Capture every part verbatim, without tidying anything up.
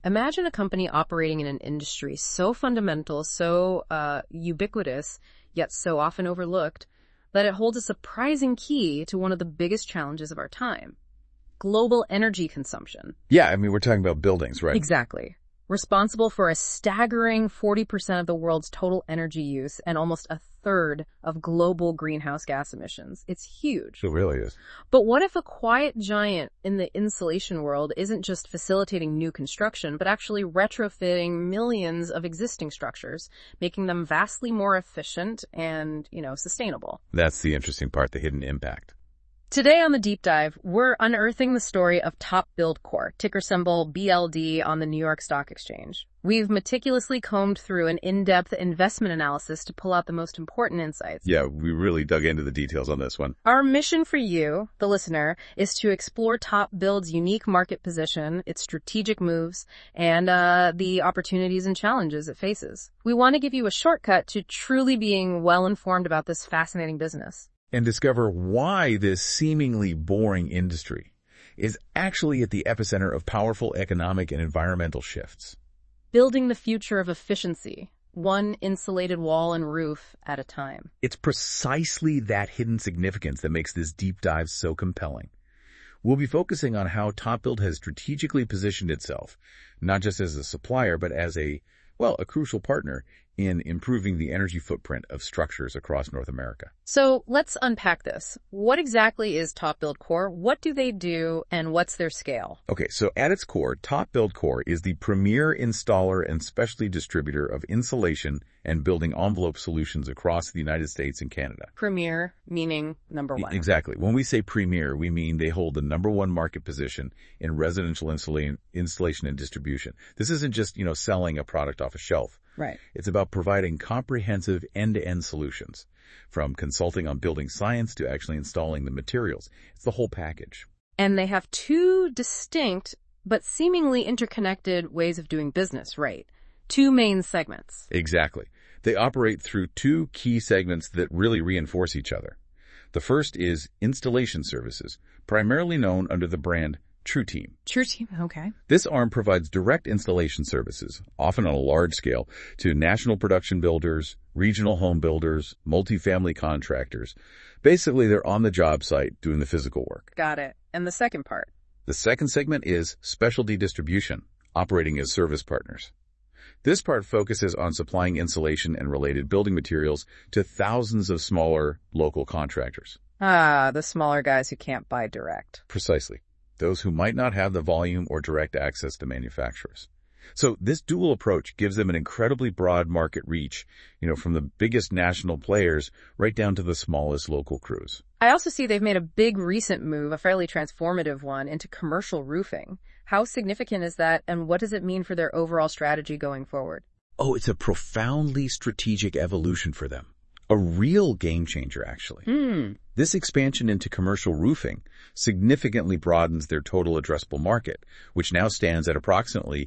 Imagine a company operating in an industry so fundamental, so uh, ubiquitous, yet so often overlooked, that it holds a surprising key to one of the biggest challenges of our time: global energy consumption. Yeah, I mean, we're talking about buildings, right? Exactly. Responsible for a staggering forty percent of the world's total energy use and almost a third of global greenhouse gas emissions. It's huge. It really is. But what if a quiet giant in the insulation world isn't just facilitating new construction, but actually retrofitting millions of existing structures, making them vastly more efficient and, you know, sustainable? That's the interesting part, the hidden impact. Today on The Deep Dive, we're unearthing the story of TopBuild Corp, ticker symbol B L D on the New York Stock Exchange. We've meticulously combed through an in-depth investment analysis to pull out the most important insights. Yeah, we really dug into the details on this one. Our mission for you, the listener, is to explore TopBuild's unique market position, its strategic moves, and uh, the opportunities and challenges it faces. We want to give you a shortcut to truly being well-informed about this fascinating business. And discover why this seemingly boring industry is actually at the epicenter of powerful economic and environmental shifts. Building the future of efficiency, one insulated wall and roof at a time. It's precisely that hidden significance that makes this deep dive so compelling. We'll be focusing on how TopBuild has strategically positioned itself, not just as a supplier, but as a, well, a crucial partner in improving the energy footprint of structures across North America. So let's unpack this. What exactly is TopBuild Corp? What do they do, and what's their scale? Okay, so at its core, TopBuild Corp is the premier installer and specialty distributor of insulation and building envelope solutions across the United States and Canada. Premier, meaning number one. Exactly. When we say premier, we mean they hold the number one market position in residential insula- installation and distribution. This isn't just, you know, selling a product off a shelf. Right. It's about providing comprehensive end-to-end solutions, from consulting on building science to actually installing the materials. It's the whole package. And they have two distinct but seemingly interconnected ways of doing business, right? Two main segments. Exactly. They operate through two key segments that really reinforce each other. The first is installation services, primarily known under the brand TruTeam. TruTeam, okay. This arm provides direct installation services, often on a large scale, to national production builders, regional home builders, multifamily contractors. Basically, they're on the job site doing the physical work. Got it. And the second part? The second segment is specialty distribution, operating as service partners. This part focuses on supplying insulation and related building materials to thousands of smaller local contractors. Ah, the smaller guys who can't buy direct. Precisely. Those who might not have the volume or direct access to manufacturers. So this dual approach gives them an incredibly broad market reach, you know, from the biggest national players right down to the smallest local crews. I also see they've made a big recent move, a fairly transformative one, into commercial roofing. How significant is that, and what does it mean for their overall strategy going forward? Oh, it's a profoundly strategic evolution for them. A real game changer, actually. Hmm. This expansion into commercial roofing significantly broadens their total addressable market, which now stands at approximately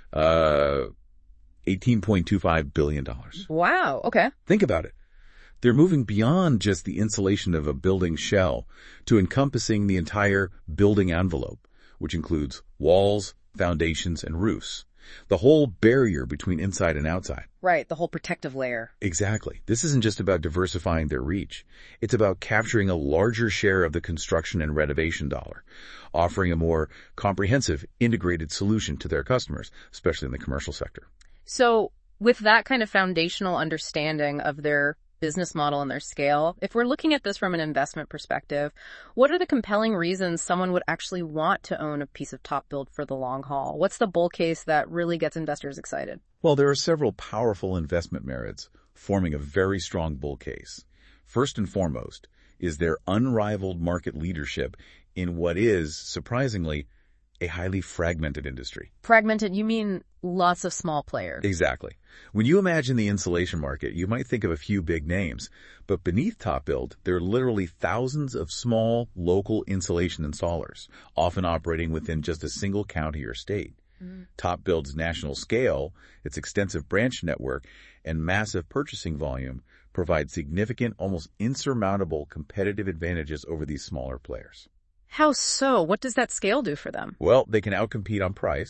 uh, eighteen point two five billion dollars. Wow, okay. Think about it. They're moving beyond just the insulation of a building shell to encompassing the entire building envelope, which includes walls, foundations, and roofs. The whole barrier between inside and outside. Right, the whole protective layer. Exactly. This isn't just about diversifying their reach. It's about capturing a larger share of the construction and renovation dollar, offering a more comprehensive, integrated solution to their customers, especially in the commercial sector. So, with that kind of foundational understanding of their business model and their scale, if we're looking at this from an investment perspective, what are the compelling reasons someone would actually want to own a piece of TopBuild for the long haul? What's the bull case that really gets investors excited? Well, there are several powerful investment merits forming a very strong bull case. First and foremost is their unrivaled market leadership in what is, surprisingly, a highly fragmented industry. Fragmented, you mean lots of small players? Exactly. When you imagine the insulation market, you might think of a few big names, but beneath TopBuild, there are literally thousands of small, local insulation installers, often operating within just a single county or state. Mm. TopBuild's national scale, its extensive branch network, and massive purchasing volume provide significant, almost insurmountable competitive advantages over these smaller players. How so? What does that scale do for them? Well, they can outcompete on price,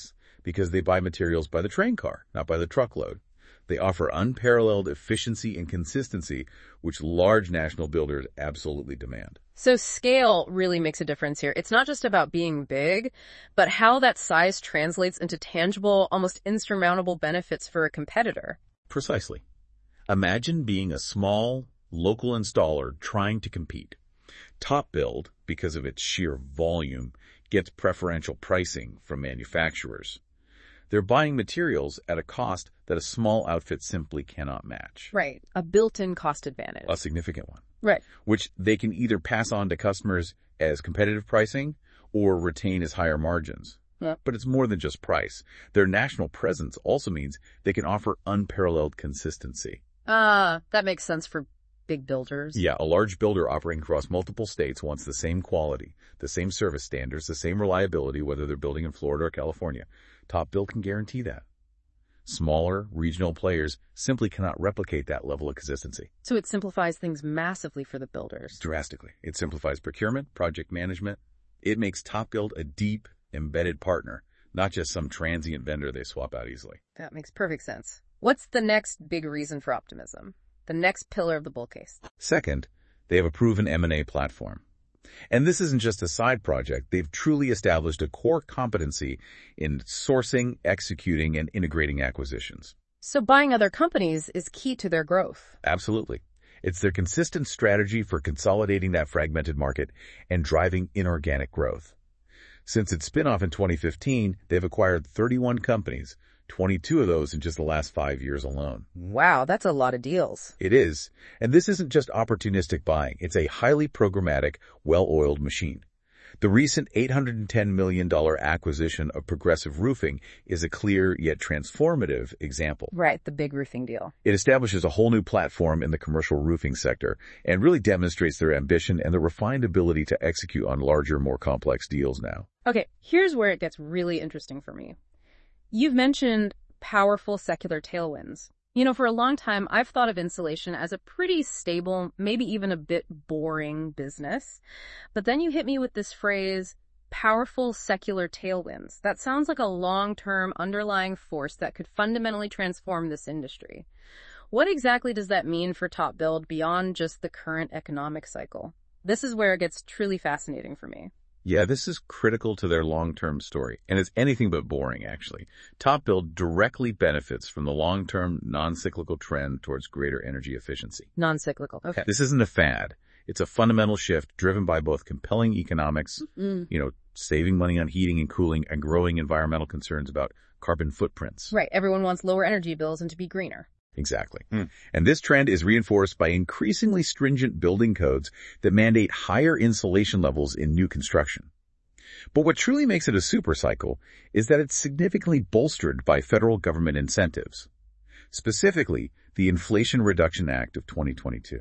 because they buy materials by the train car, not by the truckload. They offer unparalleled efficiency and consistency, which large national builders absolutely demand. So scale really makes a difference here. It's not just about being big, but how that size translates into tangible, almost insurmountable benefits for a competitor. Precisely. Imagine being a small, local installer trying to compete. TopBuild, because of its sheer volume, gets preferential pricing from manufacturers. They're buying materials at a cost that a small outfit simply cannot match. Right. A built-in cost advantage. A significant one. Right. Which they can either pass on to customers as competitive pricing or retain as higher margins. Yeah. But it's more than just price. Their national presence also means they can offer unparalleled consistency. Ah, uh, that makes sense for big builders. Yeah, a large builder operating across multiple states wants the same quality, the same service standards, the same reliability, whether they're building in Florida or California. TopBuild can guarantee that. Smaller, regional players simply cannot replicate that level of consistency. So it simplifies things massively for the builders. Drastically. It simplifies procurement, project management. It makes TopBuild a deep, embedded partner, not just some transient vendor they swap out easily. That makes perfect sense. What's the next big reason for optimism? The next pillar of the bull case. Second, they have a proven M and A platform. And this isn't just a side project. They've truly established a core competency in sourcing, executing, and integrating acquisitions. So buying other companies is key to their growth. Absolutely. It's their consistent strategy for consolidating that fragmented market and driving inorganic growth. Since its spinoff in twenty fifteen, they've acquired thirty-one companies, twenty-two of those in just the last five years alone. Wow, that's a lot of deals. It is. And this isn't just opportunistic buying. It's a highly programmatic, well-oiled machine. The recent eight hundred ten million dollars acquisition of Progressive Roofing is a clear yet transformative example. Right, the big roofing deal. It establishes a whole new platform in the commercial roofing sector and really demonstrates their ambition and their refined ability to execute on larger, more complex deals now. Okay, here's where it gets really interesting for me. You've mentioned powerful secular tailwinds. You know, for a long time, I've thought of insulation as a pretty stable, maybe even a bit boring business. But then you hit me with this phrase, powerful secular tailwinds. That sounds like a long-term underlying force that could fundamentally transform this industry. What exactly does that mean for TopBuild beyond just the current economic cycle? This is where it gets truly fascinating for me. Yeah, this is critical to their long-term story, and it's anything but boring, actually. TopBuild directly benefits from the long-term, non-cyclical trend towards greater energy efficiency. Non-cyclical, okay. This isn't a fad. It's a fundamental shift driven by both compelling economics, mm. you know, saving money on heating and cooling, and growing environmental concerns about carbon footprints. Right, everyone wants lower energy bills and to be greener. Exactly. Mm. And this trend is reinforced by increasingly stringent building codes that mandate higher insulation levels in new construction. But what truly makes it a super cycle is that it's significantly bolstered by federal government incentives. Specifically, the Inflation Reduction Act of twenty twenty-two.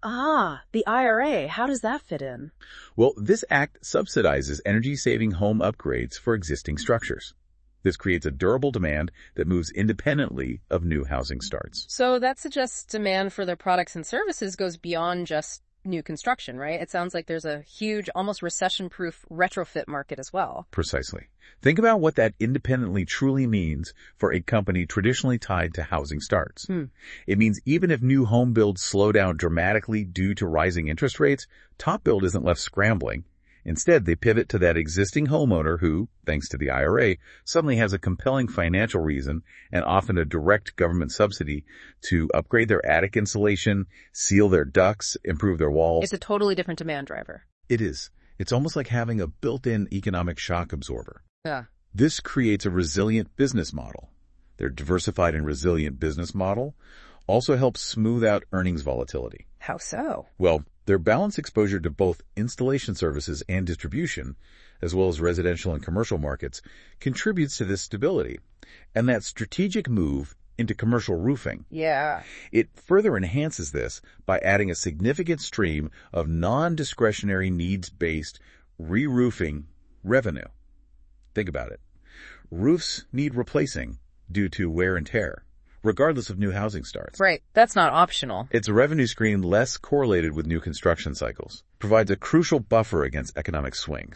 Ah, the I R A. How does that fit in? Well, this act subsidizes energy-saving home upgrades for existing structures. This creates a durable demand that moves independently of new housing starts. So that suggests demand for their products and services goes beyond just new construction, right? It sounds like there's a huge, almost recession-proof retrofit market as well. Precisely. Think about what that independently truly means for a company traditionally tied to housing starts. Hmm. It means even if new home builds slow down dramatically due to rising interest rates, TopBuild isn't left scrambling. Instead, they pivot to that existing homeowner who, thanks to the I R A, suddenly has a compelling financial reason and often a direct government subsidy to upgrade their attic insulation, seal their ducts, improve their walls. It's a totally different demand driver. It is. It's almost like having a built-in economic shock absorber. Yeah. This creates a resilient business model. Their diversified and resilient business model also helps smooth out earnings volatility. How so? Well, their balanced exposure to both installation services and distribution, as well as residential and commercial markets, contributes to this stability. And that strategic move into commercial roofing, yeah, it further enhances this by adding a significant stream of non-discretionary needs-based re-roofing revenue. Think about it. Roofs need replacing due to wear and tear, regardless of new housing starts. Right. That's not optional. It's a revenue stream less correlated with new construction cycles, provides a crucial buffer against economic swings.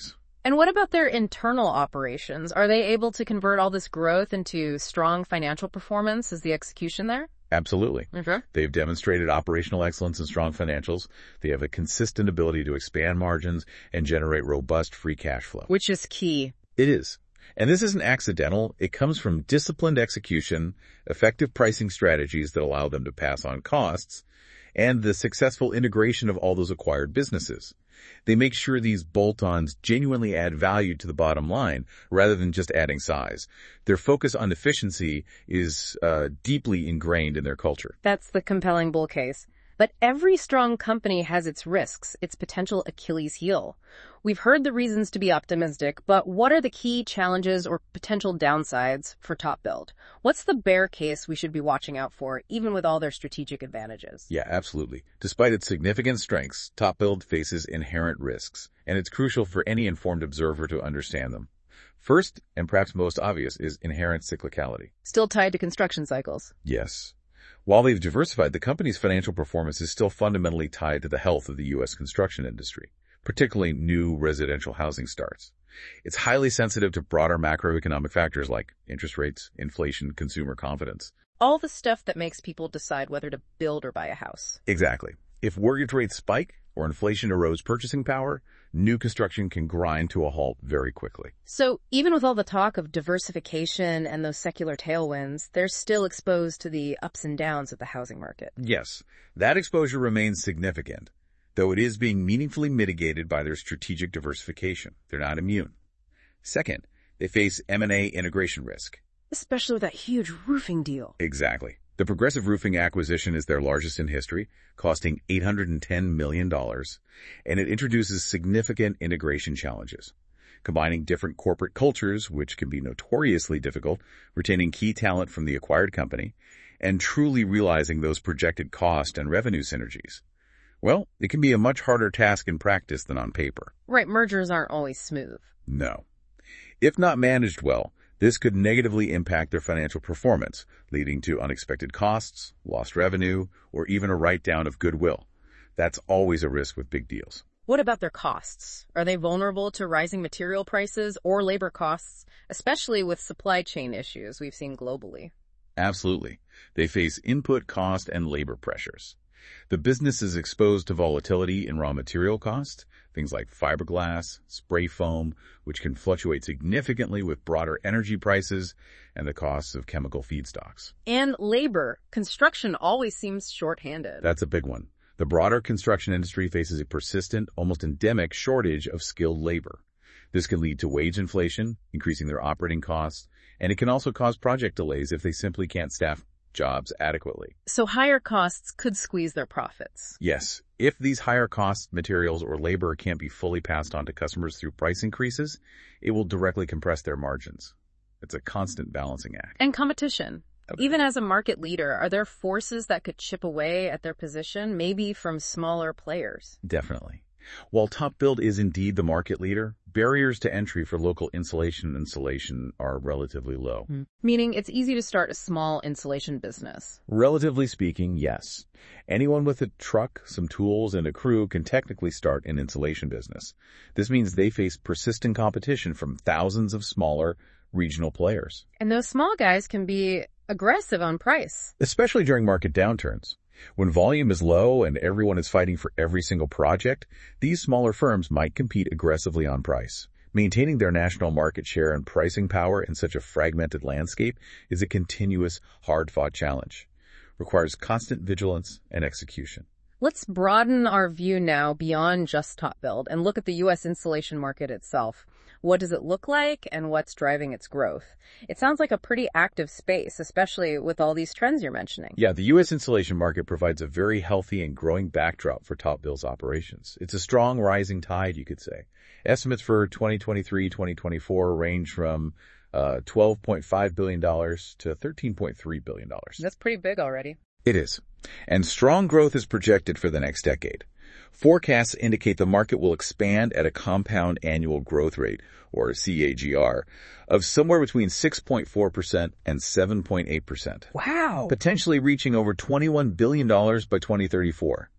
And what about their internal operations? Are they able to convert all this growth into strong financial performance? Is the execution there? Absolutely. Okay. They've demonstrated operational excellence and strong financials. They have a consistent ability to expand margins and generate robust free cash flow. Which is key. It is. And this isn't accidental. It comes from disciplined execution, effective pricing strategies that allow them to pass on costs, and the successful integration of all those acquired businesses. They make sure these bolt-ons genuinely add value to the bottom line rather than just adding size. Their focus on efficiency is uh, deeply ingrained in their culture. That's the compelling bull case. But every strong company has its risks, its potential Achilles heel. We've heard the reasons to be optimistic, but what are the key challenges or potential downsides for TopBuild? What's the bear case we should be watching out for, even with all their strategic advantages? Yeah, absolutely. Despite its significant strengths, TopBuild faces inherent risks, and it's crucial for any informed observer to understand them. First, and perhaps most obvious, is inherent cyclicality. Still tied to construction cycles. Yes. While they've diversified, the company's financial performance is still fundamentally tied to the health of the U S construction industry, particularly new residential housing starts. It's highly sensitive to broader macroeconomic factors like interest rates, inflation, consumer confidence. All the stuff that makes people decide whether to build or buy a house. Exactly. If mortgage rates spike or inflation erodes purchasing power, new construction can grind to a halt very quickly. So even with all the talk of diversification and those secular tailwinds, they're still exposed to the ups and downs of the housing market. Yes, that exposure remains significant, though it is being meaningfully mitigated by their strategic diversification. They're not immune. Second, they face M and A integration risk. Especially with that huge roofing deal. Exactly. The Progressive Roofing acquisition is their largest in history, costing eight hundred ten million dollars, and it introduces significant integration challenges, combining different corporate cultures, which can be notoriously difficult, retaining key talent from the acquired company, and truly realizing those projected cost and revenue synergies. Well, it can be a much harder task in practice than on paper. Right, mergers aren't always smooth. No. If not managed well, this could negatively impact their financial performance, leading to unexpected costs, lost revenue, or even a write-down of goodwill. That's always a risk with big deals. What about their costs? Are they vulnerable to rising material prices or labor costs, especially with supply chain issues we've seen globally? Absolutely. They face input cost and labor pressures. The business is exposed to volatility in raw material costs, things like fiberglass, spray foam, which can fluctuate significantly with broader energy prices and the costs of chemical feedstocks. And labor. Construction always seems short-handed. That's a big one. The broader construction industry faces a persistent, almost endemic shortage of skilled labor. This can lead to wage inflation, increasing their operating costs, and it can also cause project delays if they simply can't staff jobs adequately. So higher costs could squeeze their profits. Yes. If these higher cost materials or labor can't be fully passed on to customers through price increases, it will directly compress their margins. It's a constant balancing act. And competition. Okay. Even as a market leader, are there forces that could chip away at their position, maybe from smaller players? Definitely. While TopBuild is indeed the market leader, barriers to entry for local insulation and installation are relatively low. Mm. Meaning it's easy to start a small insulation business. Relatively speaking, yes. Anyone with a truck, some tools, and a crew can technically start an insulation business. This means they face persistent competition from thousands of smaller regional players. And those small guys can be aggressive on price. Especially during market downturns. When volume is low and everyone is fighting for every single project, these smaller firms might compete aggressively on price. Maintaining their national market share and pricing power in such a fragmented landscape is a continuous, hard-fought challenge. Requires constant vigilance and execution. Let's broaden our view now beyond just TopBuild and look at the U S insulation market itself. What does it look like and what's driving its growth? It sounds like a pretty active space, especially with all these trends you're mentioning. Yeah, the U S insulation market provides a very healthy and growing backdrop for TopBuild's operations. It's a strong rising tide, you could say. Estimates for twenty twenty-three twenty twenty-four range from uh, twelve point five billion dollars to thirteen point three billion dollars. That's pretty big already. It is. And strong growth is projected for the next decade. Forecasts indicate the market will expand at a compound annual growth rate, or C A G R, of somewhere between six point four percent and seven point eight percent. Wow! Potentially reaching over twenty-one billion dollars by twenty thirty-four.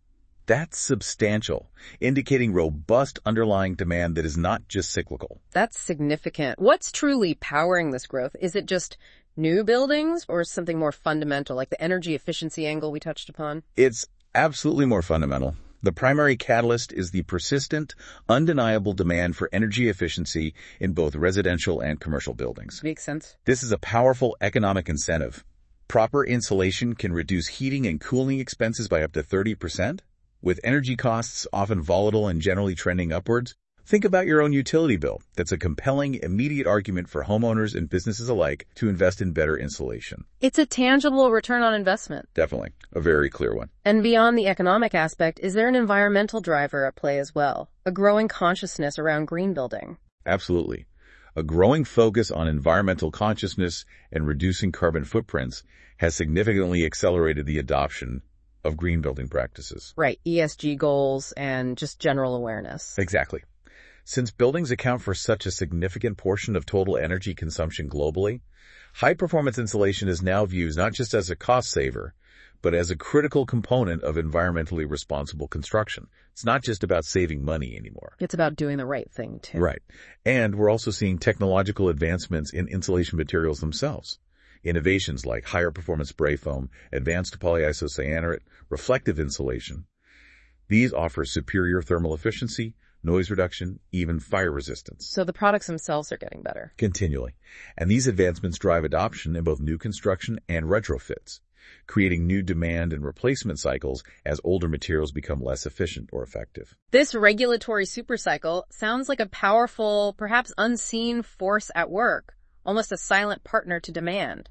That's substantial, indicating robust underlying demand that is not just cyclical. That's significant. What's truly powering this growth? Is it just new buildings or something more fundamental, like the energy efficiency angle we touched upon? It's absolutely more fundamental. The primary catalyst is the persistent, undeniable demand for energy efficiency in both residential and commercial buildings. Makes sense. This is a powerful economic incentive. Proper insulation can reduce heating and cooling expenses by up to thirty percent. With energy costs often volatile and generally trending upwards, think about your own utility bill. That's a compelling, immediate argument for homeowners and businesses alike to invest in better insulation. It's a tangible return on investment. Definitely. A very clear one. And beyond the economic aspect, is there an environmental driver at play as well? A growing consciousness around green building? Absolutely. A growing focus on environmental consciousness and reducing carbon footprints has significantly accelerated the adoption of green building practices. Right. E S G goals and just general awareness. Exactly. Since buildings account for such a significant portion of total energy consumption globally, high-performance insulation is now viewed not just as a cost saver, but as a critical component of environmentally responsible construction. It's not just about saving money anymore. It's about doing the right thing, too. Right. And we're also seeing technological advancements in insulation materials themselves. Innovations like higher performance spray foam, advanced polyisocyanurate, reflective insulation. These offer superior thermal efficiency, noise reduction, even fire resistance. So the products themselves are getting better. Continually. And these advancements drive adoption in both new construction and retrofits, creating new demand and replacement cycles as older materials become less efficient or effective. This regulatory supercycle sounds like a powerful, perhaps unseen force at work, almost a silent partner to demand.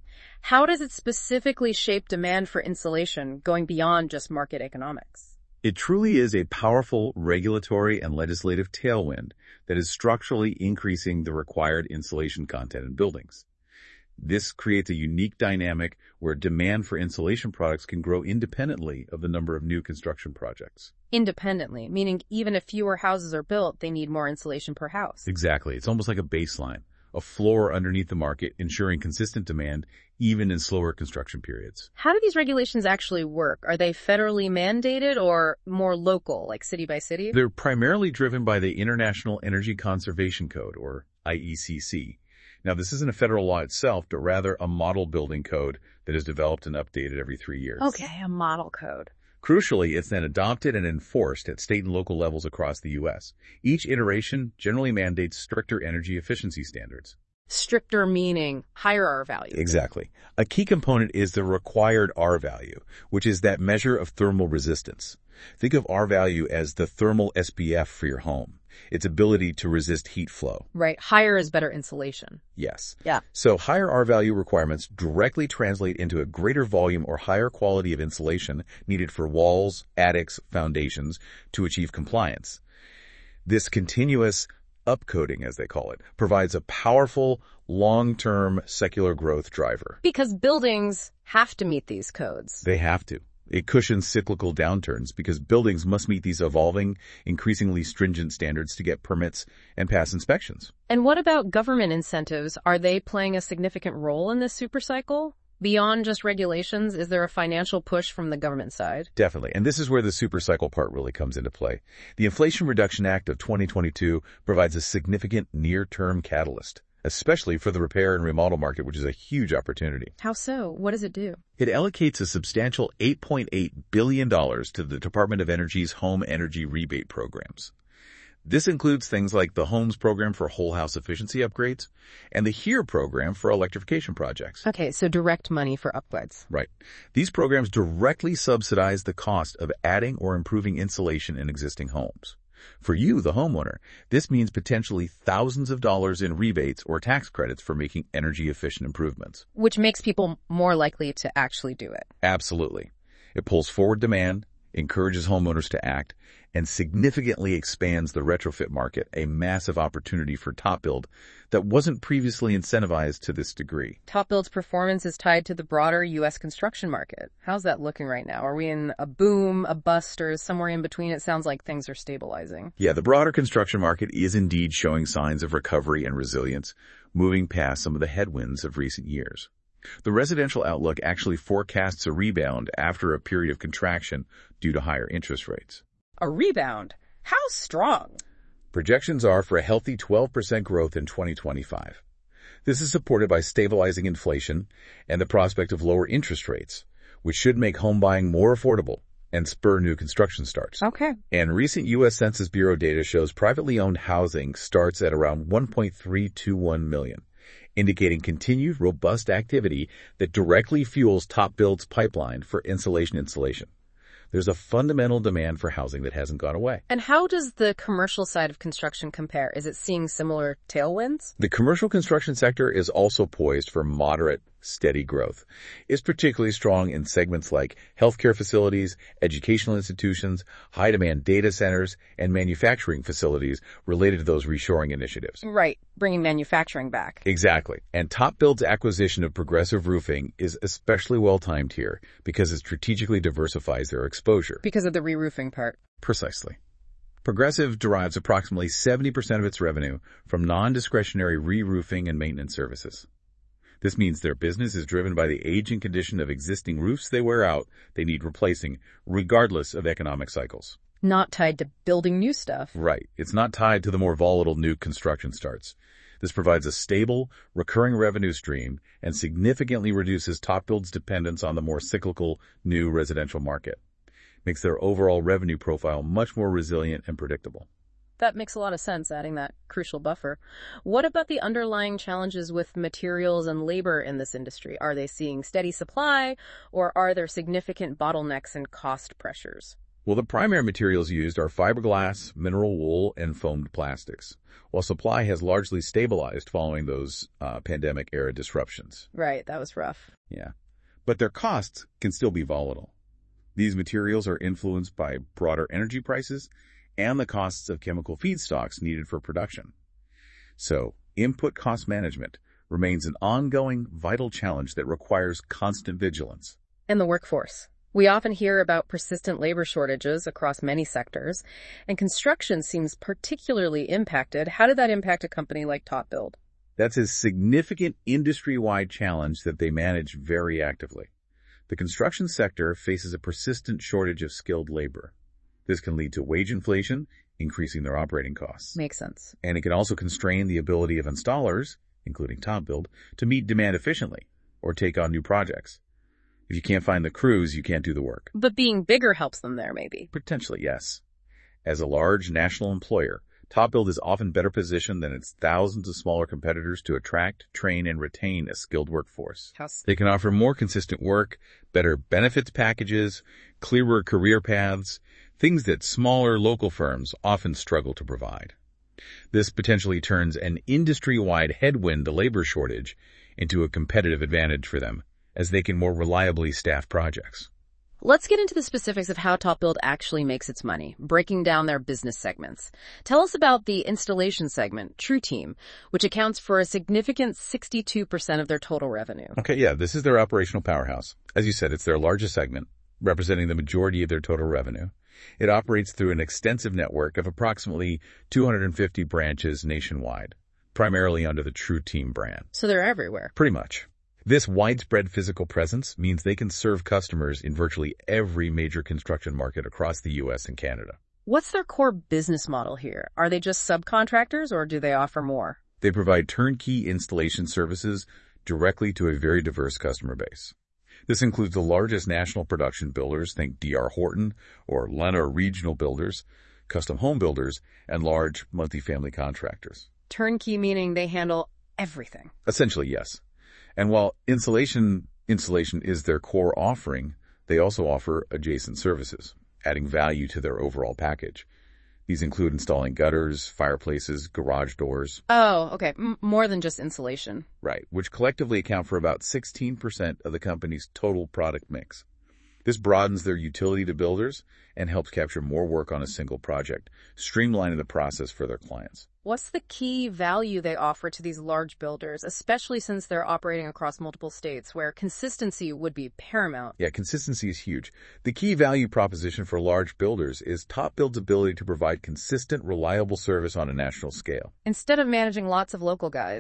How does it specifically shape demand for insulation going beyond just market economics? It truly is a powerful regulatory and legislative tailwind that is structurally increasing the required insulation content in buildings. This creates a unique dynamic where demand for insulation products can grow independently of the number of new construction projects. Independently, meaning even if fewer houses are built, they need more insulation per house. Exactly. It's almost like a baseline, a floor underneath the market, ensuring consistent demand even in slower construction periods. How do these regulations actually work? Are they federally mandated or more local, like city by city? They're primarily driven by the International Energy Conservation Code, or I E C C. Now, this isn't a federal law itself, but rather a model building code that is developed and updated every three years. Okay, a model code. Crucially, it's then adopted and enforced at state and local levels across the U S. Each iteration generally mandates stricter energy efficiency standards. Stricter meaning higher R value. Exactly. A key component is the required R value, which is that measure of thermal resistance. Think of R value as the thermal S P F for your home, its ability to resist heat flow. Right. Higher is better insulation. Yes. Yeah. So higher R value requirements directly translate into a greater volume or higher quality of insulation needed for walls, attics, foundations to achieve compliance. This continuous upcoding, as they call it, provides a powerful, long-term secular growth driver. Because buildings have to meet these codes. They have to. It cushions cyclical downturns because buildings must meet these evolving, increasingly stringent standards to get permits and pass inspections. And what about government incentives? Are they playing a significant role in this supercycle? Beyond just regulations, is there a financial push from the government side? Definitely. And this is where the supercycle part really comes into play. The Inflation Reduction Act of twenty twenty-two provides a significant near-term catalyst, especially for the repair and remodel market, which is a huge opportunity. How so? What does it do? It allocates a substantial eight point eight billion dollars to the Department of Energy's home energy rebate programs. This includes things like the HOMES program for whole house efficiency upgrades and the HERE program for electrification projects. Okay, so direct money for upgrades. Right. These programs directly subsidize the cost of adding or improving insulation in existing homes. For you, the homeowner, this means potentially thousands of dollars in rebates or tax credits for making energy-efficient improvements. Which makes people more likely to actually do it. Absolutely. It pulls forward demand, encourages homeowners to act, and significantly expands the retrofit market, a massive opportunity for TopBuild that wasn't previously incentivized to this degree. TopBuild's performance is tied to the broader U S construction market. How's that looking right now? Are we in a boom, a bust, or somewhere in between? It sounds like things are stabilizing. Yeah, the broader construction market is indeed showing signs of recovery and resilience, moving past some of the headwinds of recent years. The residential outlook actually forecasts a rebound after a period of contraction due to higher interest rates. A rebound? How strong? Projections are for a healthy twelve percent growth in twenty twenty-five. This is supported by stabilizing inflation and the prospect of lower interest rates, which should make home buying more affordable and spur new construction starts. Okay. And recent U S Census Bureau data shows privately owned housing starts at around one point three two one million, indicating continued robust activity that directly fuels TopBuild's pipeline for insulation installation. There's a fundamental demand for housing that hasn't gone away. And how does the commercial side of construction compare? Is it seeing similar tailwinds? The commercial construction sector is also poised for moderate, steady growth. It's particularly strong in segments like healthcare facilities, educational institutions, high-demand data centers, and manufacturing facilities related to those reshoring initiatives. Right, bringing manufacturing back. Exactly. And TopBuild's acquisition of Progressive Roofing is especially well-timed here because it strategically diversifies their exposure. Because of the re-roofing part. Precisely. Progressive derives approximately seventy percent of its revenue from non-discretionary re-roofing and maintenance services. This means their business is driven by the age and condition of existing roofs they wear out, they need replacing, regardless of economic cycles. Not tied to building new stuff. Right. It's not tied to the more volatile new construction starts. This provides a stable, recurring revenue stream and significantly reduces TopBuild's dependence on the more cyclical new residential market. Makes their overall revenue profile much more resilient and predictable. That makes a lot of sense, adding that crucial buffer. What about the underlying challenges with materials and labor in this industry? Are they seeing steady supply, or are there significant bottlenecks and cost pressures? Well, the primary materials used are fiberglass, mineral wool, and foamed plastics, while supply has largely stabilized following those uh, pandemic-era disruptions. Right, that was rough. Yeah. But their costs can still be volatile. These materials are influenced by broader energy prices and the costs of chemical feedstocks needed for production. So, input cost management remains an ongoing, vital challenge that requires constant vigilance. And the workforce. We often hear about persistent labor shortages across many sectors, and construction seems particularly impacted. How did that impact a company like TopBuild? That's a significant industry-wide challenge that they manage very actively. The construction sector faces a persistent shortage of skilled labor. This can lead to wage inflation, increasing their operating costs. Makes sense. And it can also constrain the ability of installers, including TopBuild, to meet demand efficiently or take on new projects. If you can't find the crews, you can't do the work. But being bigger helps them there, maybe. Potentially, yes. As a large national employer, TopBuild is often better positioned than its thousands of smaller competitors to attract, train, and retain a skilled workforce. How... They can offer more consistent work, better benefits packages, clearer career paths, things that smaller local firms often struggle to provide. This potentially turns an industry-wide headwind, the labor shortage, into a competitive advantage for them, as they can more reliably staff projects. Let's get into the specifics of how TopBuild actually makes its money, breaking down their business segments. Tell us about the installation segment, TruTeam, which accounts for a significant sixty-two percent of their total revenue. Okay, yeah, this is their operational powerhouse. As you said, it's their largest segment, representing the majority of their total revenue. It operates through an extensive network of approximately two hundred fifty branches nationwide, primarily under the TruTeam brand. So they're everywhere. Pretty much. This widespread physical presence means they can serve customers in virtually every major construction market across the U S and Canada. What's their core business model here? Are they just subcontractors, or do they offer more? They provide turnkey installation services directly to a very diverse customer base. This includes the largest national production builders, think D R Horton or Lennar Regional Builders, custom home builders, and large multifamily contractors. Turnkey meaning they handle everything. Essentially, yes. And while insulation installation is their core offering, they also offer adjacent services, adding value to their overall package. These include installing gutters, fireplaces, garage doors. Oh, okay. M- more than just insulation. Right, which collectively account for about sixteen percent of the company's total product mix. This broadens their utility to builders and helps capture more work on a single project, streamlining the process for their clients. What's the key value they offer to these large builders, especially since they're operating across multiple states where consistency would be paramount? Yeah, consistency is huge. The key value proposition for large builders is TopBuild's ability to provide consistent, reliable service on a national scale. Instead of managing lots of local guys.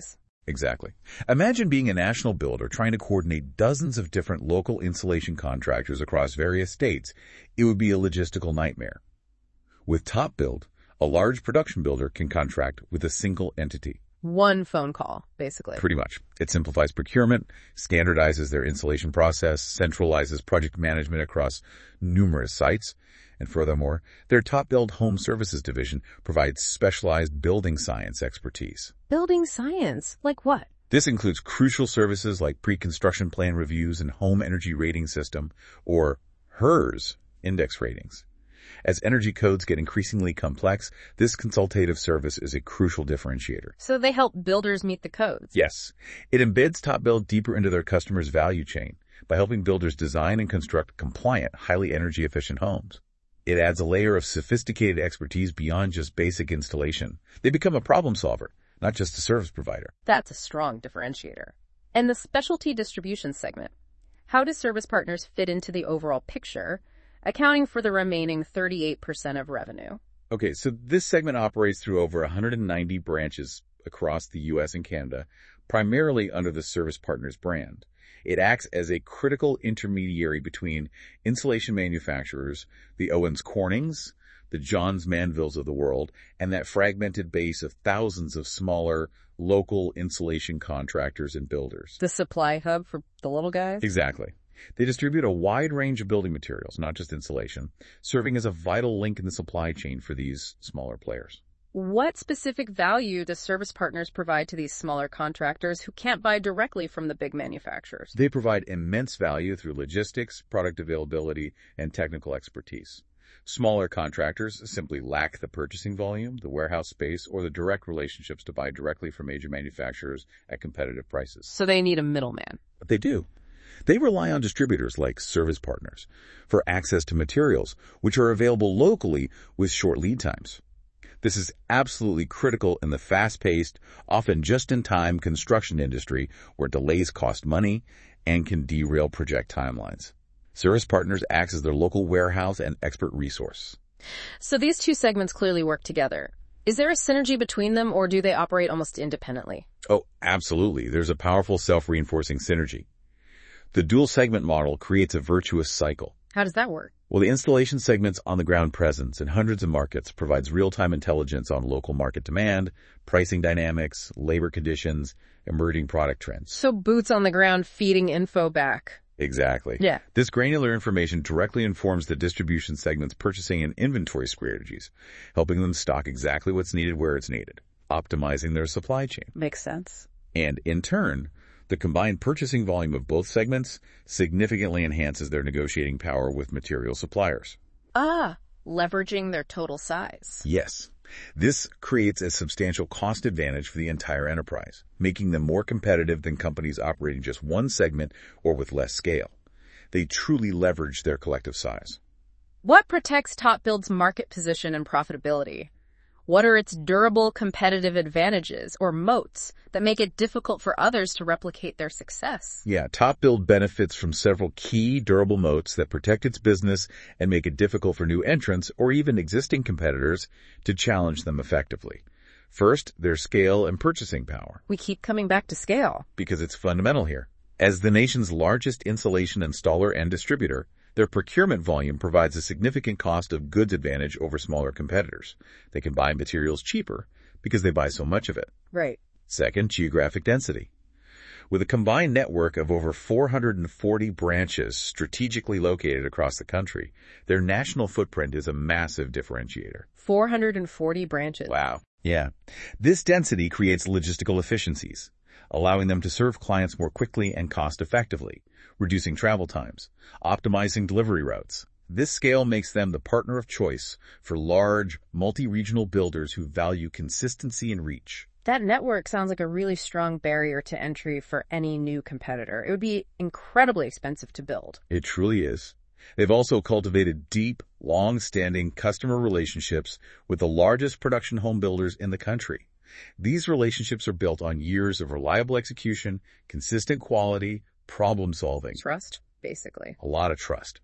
Exactly. Imagine being a national builder trying to coordinate dozens of different local insulation contractors across various states. It would be a logistical nightmare. With TopBuild, a large production builder can contract with a single entity. One phone call, basically. Pretty much. It simplifies procurement, standardizes their installation process, centralizes project management across numerous sites, and furthermore, their TopBuild Home Services division provides specialized building science expertise. Building science? Like what? This includes crucial services like pre-construction plan reviews and home energy rating system, or HERS, index ratings. As energy codes get increasingly complex, this consultative service is a crucial differentiator. So they help builders meet the codes? Yes. It embeds TopBuild deeper into their customers' value chain by helping builders design and construct compliant, highly energy-efficient homes. It adds a layer of sophisticated expertise beyond just basic installation. They become a problem solver, not just a service provider. That's a strong differentiator. And the specialty distribution segment. How do Service Partners fit into the overall picture, accounting for the remaining thirty-eight percent of revenue? Okay, so this segment operates through over one hundred ninety branches across the U S and Canada, primarily under the Service Partners brand. It acts as a critical intermediary between insulation manufacturers, the Owens Cornings, the Johns Manvilles of the world, and that fragmented base of thousands of smaller, local insulation contractors and builders. The supply hub for the little guys? Exactly. They distribute a wide range of building materials, not just insulation, serving as a vital link in the supply chain for these smaller players. What specific value does Service Partners provide to these smaller contractors who can't buy directly from the big manufacturers? They provide immense value through logistics, product availability, and technical expertise. Smaller contractors simply lack the purchasing volume, the warehouse space, or the direct relationships to buy directly from major manufacturers at competitive prices. So they need a middleman. But they do. They rely on distributors like Service Partners for access to materials, which are available locally with short lead times. This is absolutely critical in the fast-paced, often just-in-time construction industry where delays cost money and can derail project timelines. Service Partners acts as their local warehouse and expert resource. So these two segments clearly work together. Is there a synergy between them, or do they operate almost independently? Oh, absolutely. There's a powerful self-reinforcing synergy. The dual segment model creates a virtuous cycle. How does that work? Well, the installation segment's on-the-ground presence in hundreds of markets provides real-time intelligence on local market demand, pricing dynamics, labor conditions, emerging product trends. So boots on the ground feeding info back. Exactly. Yeah. This granular information directly informs the distribution segment's purchasing and inventory strategies, helping them stock exactly what's needed where it's needed, optimizing their supply chain. Makes sense. And in turn, the combined purchasing volume of both segments significantly enhances their negotiating power with material suppliers. Ah, leveraging their total size. Yes. This creates a substantial cost advantage for the entire enterprise, making them more competitive than companies operating just one segment or with less scale. They truly leverage their collective size. What protects TopBuild's market position and profitability? What are its durable competitive advantages or moats that make it difficult for others to replicate their success? Yeah, TopBuild benefits from several key durable moats that protect its business and make it difficult for new entrants or even existing competitors to challenge them effectively. First, their scale and purchasing power. We keep coming back to scale. Because it's fundamental here. As the nation's largest insulation installer and distributor, their procurement volume provides a significant cost of goods advantage over smaller competitors. They can buy materials cheaper because they buy so much of it. Right. Second, geographic density. With a combined network of over four hundred forty branches strategically located across the country, their national footprint is a massive differentiator. four hundred forty branches. Wow. Yeah. This density creates logistical efficiencies, allowing them to serve clients more quickly and cost-effectively, reducing travel times, optimizing delivery routes. This scale makes them the partner of choice for large, multi-regional builders who value consistency and reach. That network sounds like a really strong barrier to entry for any new competitor. It would be incredibly expensive to build. It truly is. They've also cultivated deep, long-standing customer relationships with the largest production home builders in the country. These relationships are built on years of reliable execution, consistent quality, problem solving. Trust, basically. A lot of trust.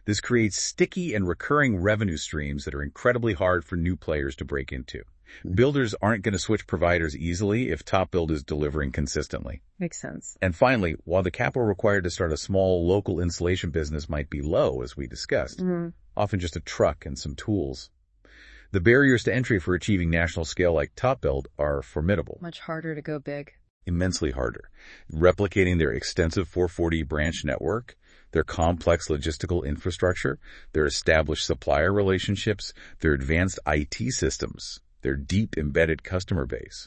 This creates sticky and recurring revenue streams that are incredibly hard for new players to break into. Builders aren't going to switch providers easily if TopBuild is delivering consistently. Makes sense. And finally, while the capital required to start a small local installation business might be low, as we discussed, mm-hmm. often just a truck and some tools, the barriers to entry for achieving national scale like TopBuild are formidable. Much harder to go big. Immensely harder. Replicating their extensive four forty branch network, their complex logistical infrastructure, their established supplier relationships, their advanced I T systems, their deep embedded customer base.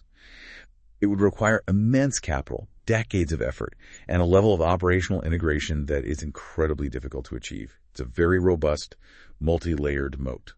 It would require immense capital, decades of effort, and a level of operational integration that is incredibly difficult to achieve. It's a very robust, multi-layered moat.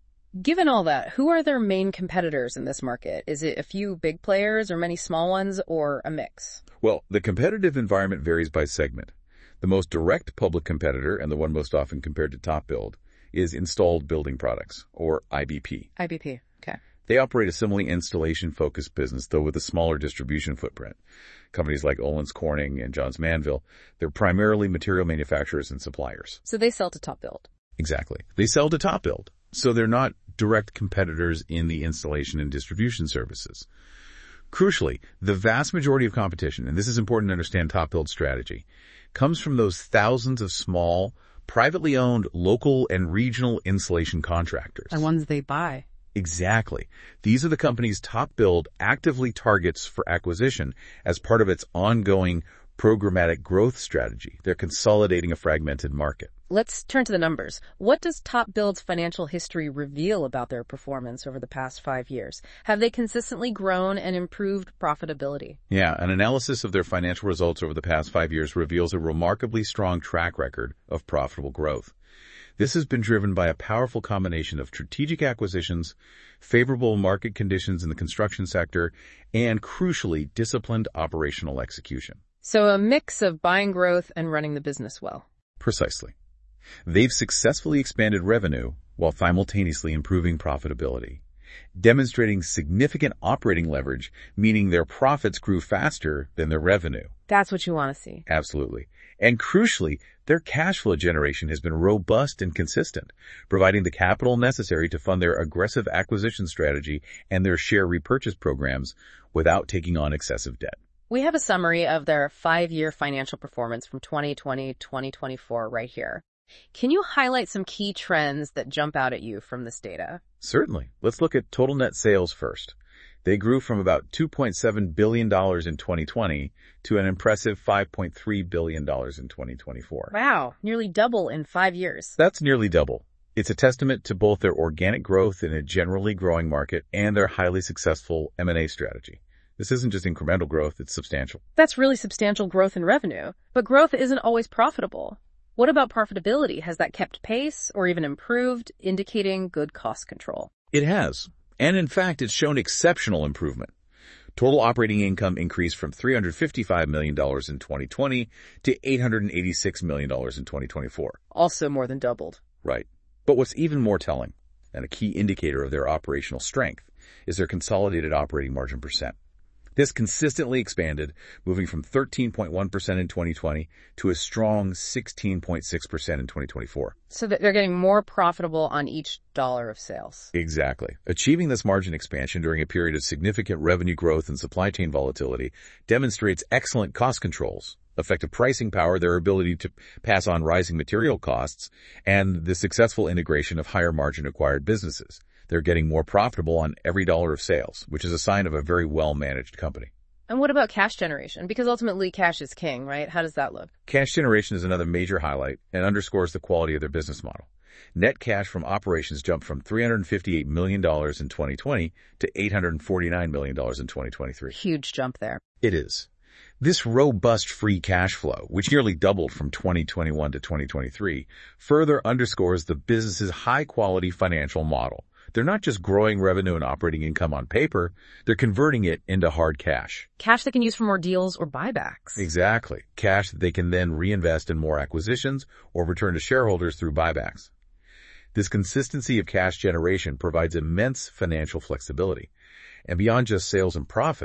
Given all that, who are their main competitors in this market? Is it a few big players or many small ones, or a mix? Well, the competitive environment varies by segment. The most direct public competitor, and the one most often compared to TopBuild, is Installed Building Products, or I B P. I B P, okay. They operate a similarly installation-focused business, though with a smaller distribution footprint. Companies like Owens Corning and Johns Manville, they're primarily material manufacturers and suppliers. So they sell to TopBuild. Exactly. They sell to TopBuild, so they're not direct competitors in the installation and distribution services. Crucially, the vast majority of competition, and this is important to understand TopBuild's strategy, comes from those thousands of small, privately owned local and regional installation contractors. The ones they buy. Exactly. These are the companies TopBuild actively targets for acquisition as part of its ongoing programmatic growth strategy. They're consolidating a fragmented market. Let's turn to the numbers. What does TopBuild's financial history reveal about their performance over the past five years? Have they consistently grown and improved profitability? Yeah, an analysis of their financial results over the past five years reveals a remarkably strong track record of profitable growth. This has been driven by a powerful combination of strategic acquisitions, favorable market conditions in the construction sector, and, crucially, disciplined operational execution. So a mix of buying growth and running the business well. Precisely. They've successfully expanded revenue while simultaneously improving profitability, demonstrating significant operating leverage, meaning their profits grew faster than their revenue. That's what you want to see. Absolutely. And crucially, their cash flow generation has been robust and consistent, providing the capital necessary to fund their aggressive acquisition strategy and their share repurchase programs without taking on excessive debt. We have a summary of their five-year financial performance from twenty twenty to twenty twenty-four right here. Can you highlight some key trends that jump out at you from this data? Certainly. Let's look at total net sales first. They grew from about two point seven billion dollars in twenty twenty to an impressive five point three billion dollars in twenty twenty-four. Wow, nearly double in five years. That's nearly double. It's a testament to both their organic growth in a generally growing market and their highly successful M and A strategy. This isn't just incremental growth, it's substantial. That's really substantial growth in revenue. But growth isn't always profitable. What about profitability? Has that kept pace or even improved, indicating good cost control? It has. And in fact, it's shown exceptional improvement. Total operating income increased from three hundred fifty-five million dollars in twenty twenty to eight hundred eighty-six million dollars in twenty twenty-four. Also more than doubled. Right. But what's even more telling, and a key indicator of their operational strength, is their consolidated operating margin percent. This consistently expanded, moving from thirteen point one percent in twenty twenty to a strong sixteen point six percent in twenty twenty-four. So that they're getting more profitable on each dollar of sales. Exactly. Achieving this margin expansion during a period of significant revenue growth and supply chain volatility demonstrates excellent cost controls, effective pricing power, their ability to pass on rising material costs, and the successful integration of higher margin acquired businesses. They're getting more profitable on every dollar of sales, which is a sign of a very well-managed company. And what about cash generation? Because ultimately cash is king, right? How does that look? Cash generation is another major highlight and underscores the quality of their business model. Net cash from operations jumped from three hundred fifty-eight million dollars in twenty twenty to eight hundred forty-nine million dollars in twenty twenty-three. Huge jump there. It is. This robust free cash flow, which nearly doubled from twenty twenty-one to twenty twenty-three, further underscores the business's high-quality financial model. They're not just growing revenue and operating income on paper, they're converting it into hard cash. Cash they can use for more deals or buybacks. Exactly. Cash that they can then reinvest in more acquisitions or return to shareholders through buybacks. This consistency of cash generation provides immense financial flexibility. And beyond just sales and profits,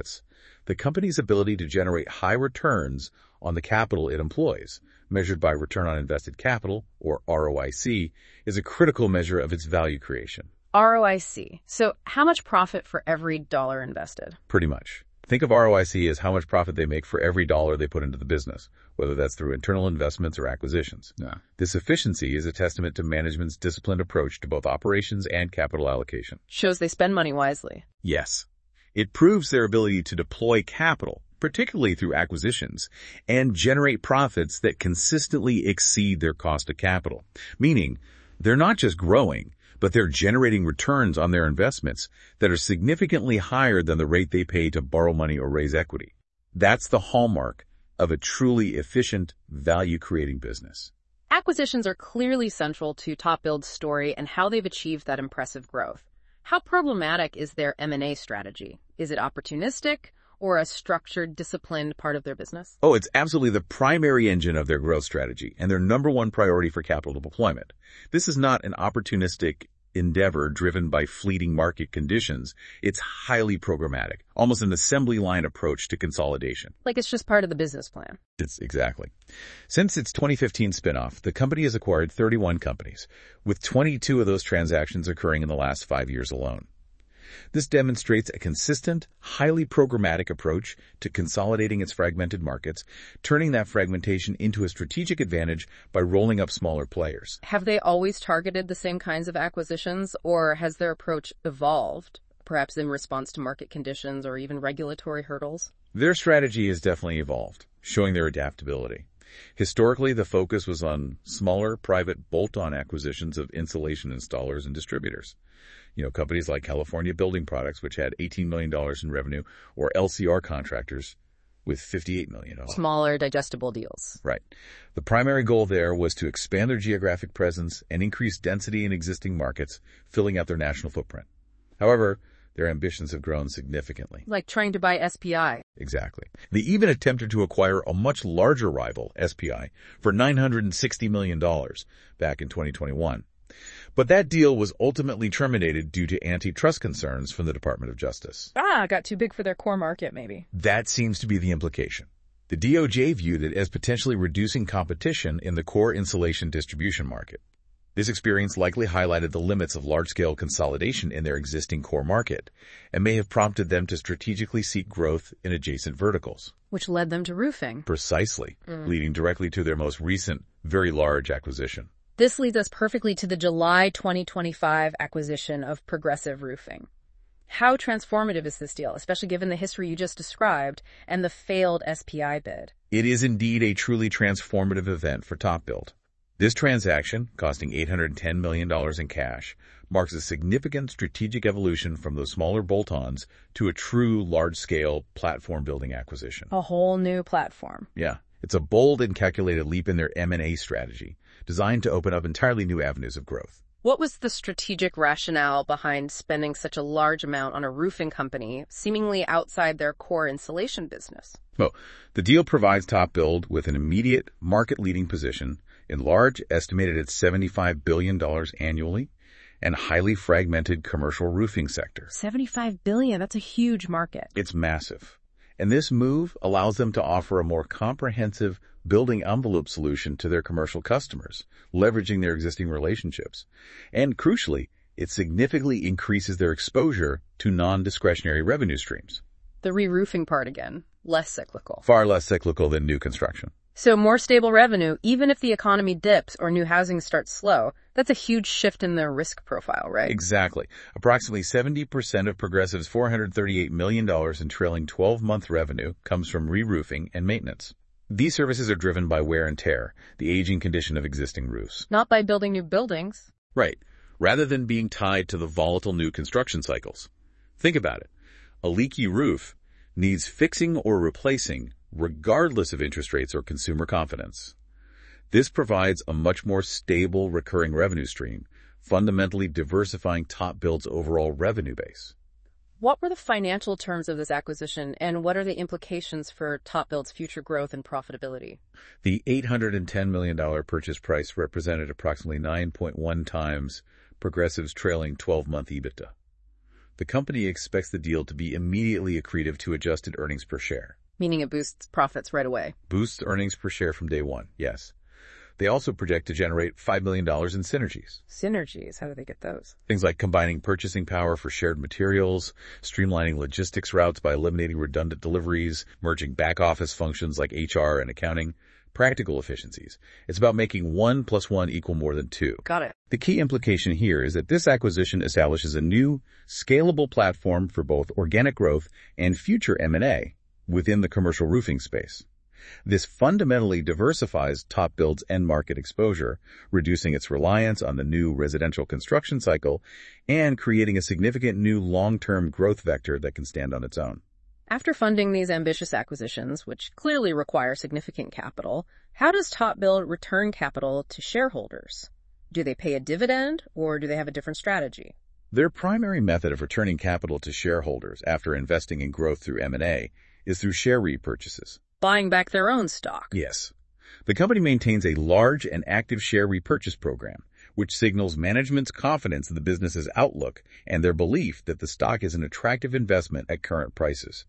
The company's ability to generate high returns on the capital it employs, measured by return on invested capital, or R O I C, is a critical measure of its value creation. R O I C. So how much profit for every dollar invested? Pretty much. Think of R O I C as how much profit they make for every dollar they put into the business, whether that's through internal investments or acquisitions. Yeah. This efficiency is a testament to management's disciplined approach to both operations and capital allocation. Shows they spend money wisely. Yes. It proves their ability to deploy capital, particularly through acquisitions, and generate profits that consistently exceed their cost of capital. Meaning, they're not just growing, but they're generating returns on their investments that are significantly higher than the rate they pay to borrow money or raise equity. That's the hallmark of a truly efficient, value-creating business. Acquisitions are clearly central to TopBuild's story and how they've achieved that impressive growth. How problematic is their M and A strategy? Is it opportunistic or a structured, disciplined part of their business? Oh, it's absolutely the primary engine of their growth strategy and their number one priority for capital deployment. This is not an opportunistic endeavor driven by fleeting market conditions. It's highly programmatic, almost an assembly line approach to consolidation. Like it's just part of the business plan. It's exactly. Since its twenty fifteen spinoff, the company has acquired thirty-one companies, with twenty-two of those transactions occurring in the last five years alone. This demonstrates a consistent, highly programmatic approach to consolidating its fragmented markets, turning that fragmentation into a strategic advantage by rolling up smaller players. Have they always targeted the same kinds of acquisitions, or has their approach evolved, perhaps in response to market conditions or even regulatory hurdles? Their strategy has definitely evolved, showing their adaptability. Historically, the focus was on smaller, private bolt-on acquisitions of insulation installers and distributors. You know, companies like California Building Products, which had eighteen million dollars in revenue, or L C R Contractors with fifty-eight million dollars. Smaller, digestible deals. Right. The primary goal there was to expand their geographic presence and increase density in existing markets, filling out their national footprint. However, their ambitions have grown significantly. Like trying to buy S P I. Exactly. They even attempted to acquire a much larger rival, S P I, for nine hundred sixty million dollars back in twenty twenty-one. But that deal was ultimately terminated due to antitrust concerns from the Department of Justice. Ah, got too big for their core market, maybe. That seems to be the implication. The D O J viewed it as potentially reducing competition in the core insulation distribution market. This experience likely highlighted the limits of large-scale consolidation in their existing core market and may have prompted them to strategically seek growth in adjacent verticals. Which led them to roofing. Precisely, Mm. leading directly to their most recent, very large acquisition. This leads us perfectly to the July twenty twenty-five acquisition of Progressive Roofing. How transformative is this deal, especially given the history you just described and the failed S P I bid? It is indeed a truly transformative event for TopBuild. This transaction, costing eight hundred ten million dollars in cash, marks a significant strategic evolution from those smaller bolt-ons to a true large-scale platform-building acquisition. A whole new platform. Yeah, it's a bold and calculated leap in their M and A strategy, designed to open up entirely new avenues of growth. What was the strategic rationale behind spending such a large amount on a roofing company, seemingly outside their core insulation business? Well, the deal provides TopBuild with an immediate market-leading position in large, estimated at seventy-five billion dollars annually, and highly fragmented commercial roofing sector. seventy-five billion dollars, that's a huge market. It's massive. And this move allows them to offer a more comprehensive building envelope solution to their commercial customers, leveraging their existing relationships. And crucially, it significantly increases their exposure to non-discretionary revenue streams. The re-roofing part again, less cyclical. Far less cyclical than new construction. So more stable revenue, even if the economy dips or new housing starts slow. That's a huge shift in their risk profile, right? Exactly. Approximately seventy percent of Progressive's four hundred thirty-eight million dollars in trailing twelve-month revenue comes from re-roofing and maintenance. These services are driven by wear and tear, the aging condition of existing roofs. Not by building new buildings. Right. Rather than being tied to the volatile new construction cycles. Think about it. A leaky roof needs fixing or replacing regardless of interest rates or consumer confidence. This provides a much more stable recurring revenue stream, fundamentally diversifying TopBuild's overall revenue base. What were the financial terms of this acquisition, and what are the implications for TopBuild's future growth and profitability? The eight hundred ten million dollars purchase price represented approximately nine point one times Progressive's trailing twelve-month EBITDA. The company expects the deal to be immediately accretive to adjusted earnings per share. Meaning it boosts profits right away. Boosts earnings per share from day one, yes. They also project to generate five million dollars in synergies. Synergies? How do they get those? Things like combining purchasing power for shared materials, streamlining logistics routes by eliminating redundant deliveries, merging back-office functions like H R and accounting, practical efficiencies. It's about making one plus one equal more than two. Got it. The key implication here is that this acquisition establishes a new, scalable platform for both organic growth and future M and A within the commercial roofing space. This fundamentally diversifies TopBuild's end market exposure, reducing its reliance on the new residential construction cycle and creating a significant new long-term growth vector that can stand on its own. After funding these ambitious acquisitions, which clearly require significant capital, how does TopBuild return capital to shareholders? Do they pay a dividend, or do they have a different strategy? Their primary method of returning capital to shareholders after investing in growth through M and A is through share repurchases. Buying back their own stock. Yes. The company maintains a large and active share repurchase program, which signals management's confidence in the business's outlook and their belief that the stock is an attractive investment at current prices.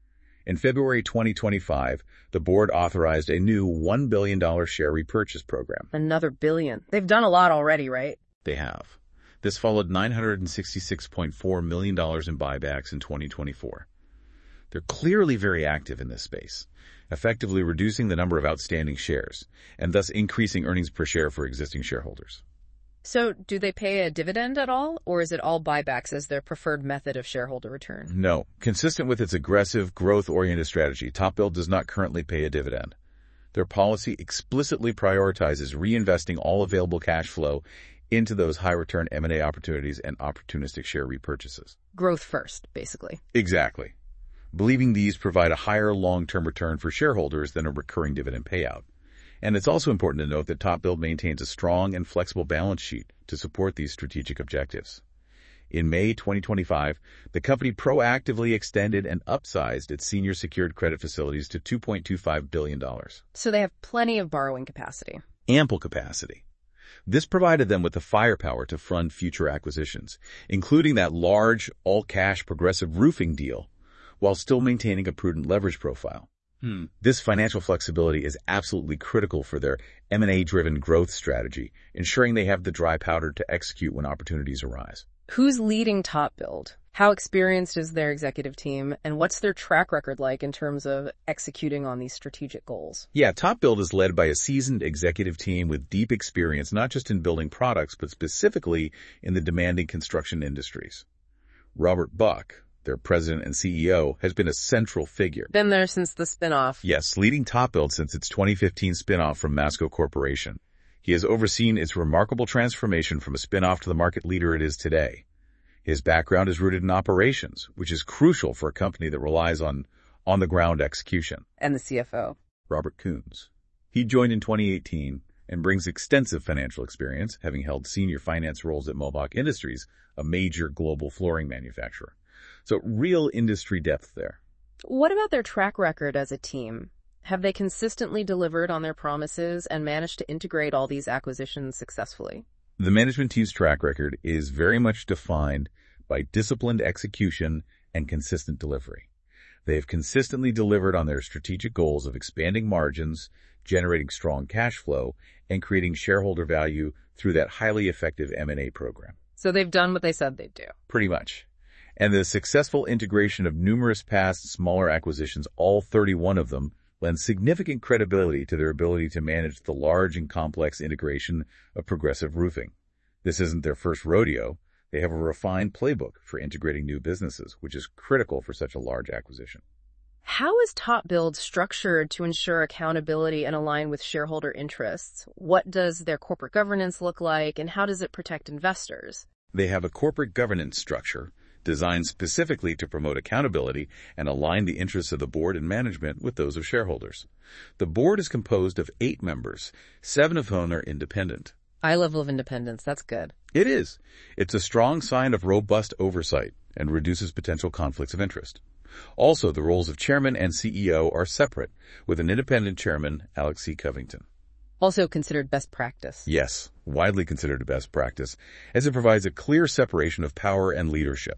In February twenty twenty-five, the board authorized a new one billion dollars share repurchase program. Another billion. They've done a lot already, right? They have. This followed nine hundred sixty-six point four million dollars in buybacks in twenty twenty-four. They're clearly very active in this space, effectively reducing the number of outstanding shares, and thus increasing earnings per share for existing shareholders. So, do they pay a dividend at all, or is it all buybacks as their preferred method of shareholder return? No. Consistent with its aggressive, growth-oriented strategy, TopBuild does not currently pay a dividend. Their policy explicitly prioritizes reinvesting all available cash flow into those high-return M and A opportunities and opportunistic share repurchases. Growth first, basically. Exactly. Believing these provide a higher long-term return for shareholders than a recurring dividend payout. And it's also important to note that TopBuild maintains a strong and flexible balance sheet to support these strategic objectives. In May twenty twenty-five, the company proactively extended and upsized its senior secured credit facilities to two point two five billion dollars. So they have plenty of borrowing capacity. Ample capacity. This provided them with the firepower to fund future acquisitions, including that large, all-cash Progressive Roofing deal, while still maintaining a prudent leverage profile. Hmm. This financial flexibility is absolutely critical for their M and A-driven growth strategy, ensuring they have the dry powder to execute when opportunities arise. Who's leading TopBuild? How experienced is their executive team, and what's their track record like in terms of executing on these strategic goals? Yeah, TopBuild is led by a seasoned executive team with deep experience not just in building products, but specifically in the demanding construction industries. Robert Buck, their president and C E O, has been a central figure. Been there since the spinoff. Yes, leading TopBuild since its twenty fifteen spinoff from Masco Corporation. He has overseen its remarkable transformation from a spinoff to the market leader it is today. His background is rooted in operations, which is crucial for a company that relies on on-the-ground execution. And the C F O. Robert Coons. He joined in twenty eighteen and brings extensive financial experience, having held senior finance roles at Mohawk Industries, a major global flooring manufacturer. So real industry depth there. What about their track record as a team? Have they consistently delivered on their promises and managed to integrate all these acquisitions successfully? The management team's track record is very much defined by disciplined execution and consistent delivery. They have consistently delivered on their strategic goals of expanding margins, generating strong cash flow, and creating shareholder value through that highly effective M and A program. So they've done what they said they'd do. Pretty much. And the successful integration of numerous past smaller acquisitions, all thirty-one of them, lends significant credibility to their ability to manage the large and complex integration of Progressive Roofing. This isn't their first rodeo. They have a refined playbook for integrating new businesses, which is critical for such a large acquisition. How is TopBuild structured to ensure accountability and align with shareholder interests? What does their corporate governance look like, and how does it protect investors? They have a corporate governance structure designed specifically to promote accountability and align the interests of the board and management with those of shareholders. The board is composed of eight members, seven of whom are independent. High level of independence. That's good. It is. It's a strong sign of robust oversight and reduces potential conflicts of interest. Also, the roles of chairman and C E O are separate, with an independent chairman, Alex C. Covington. Also considered best practice. Yes, widely considered a best practice, as it provides a clear separation of power and leadership.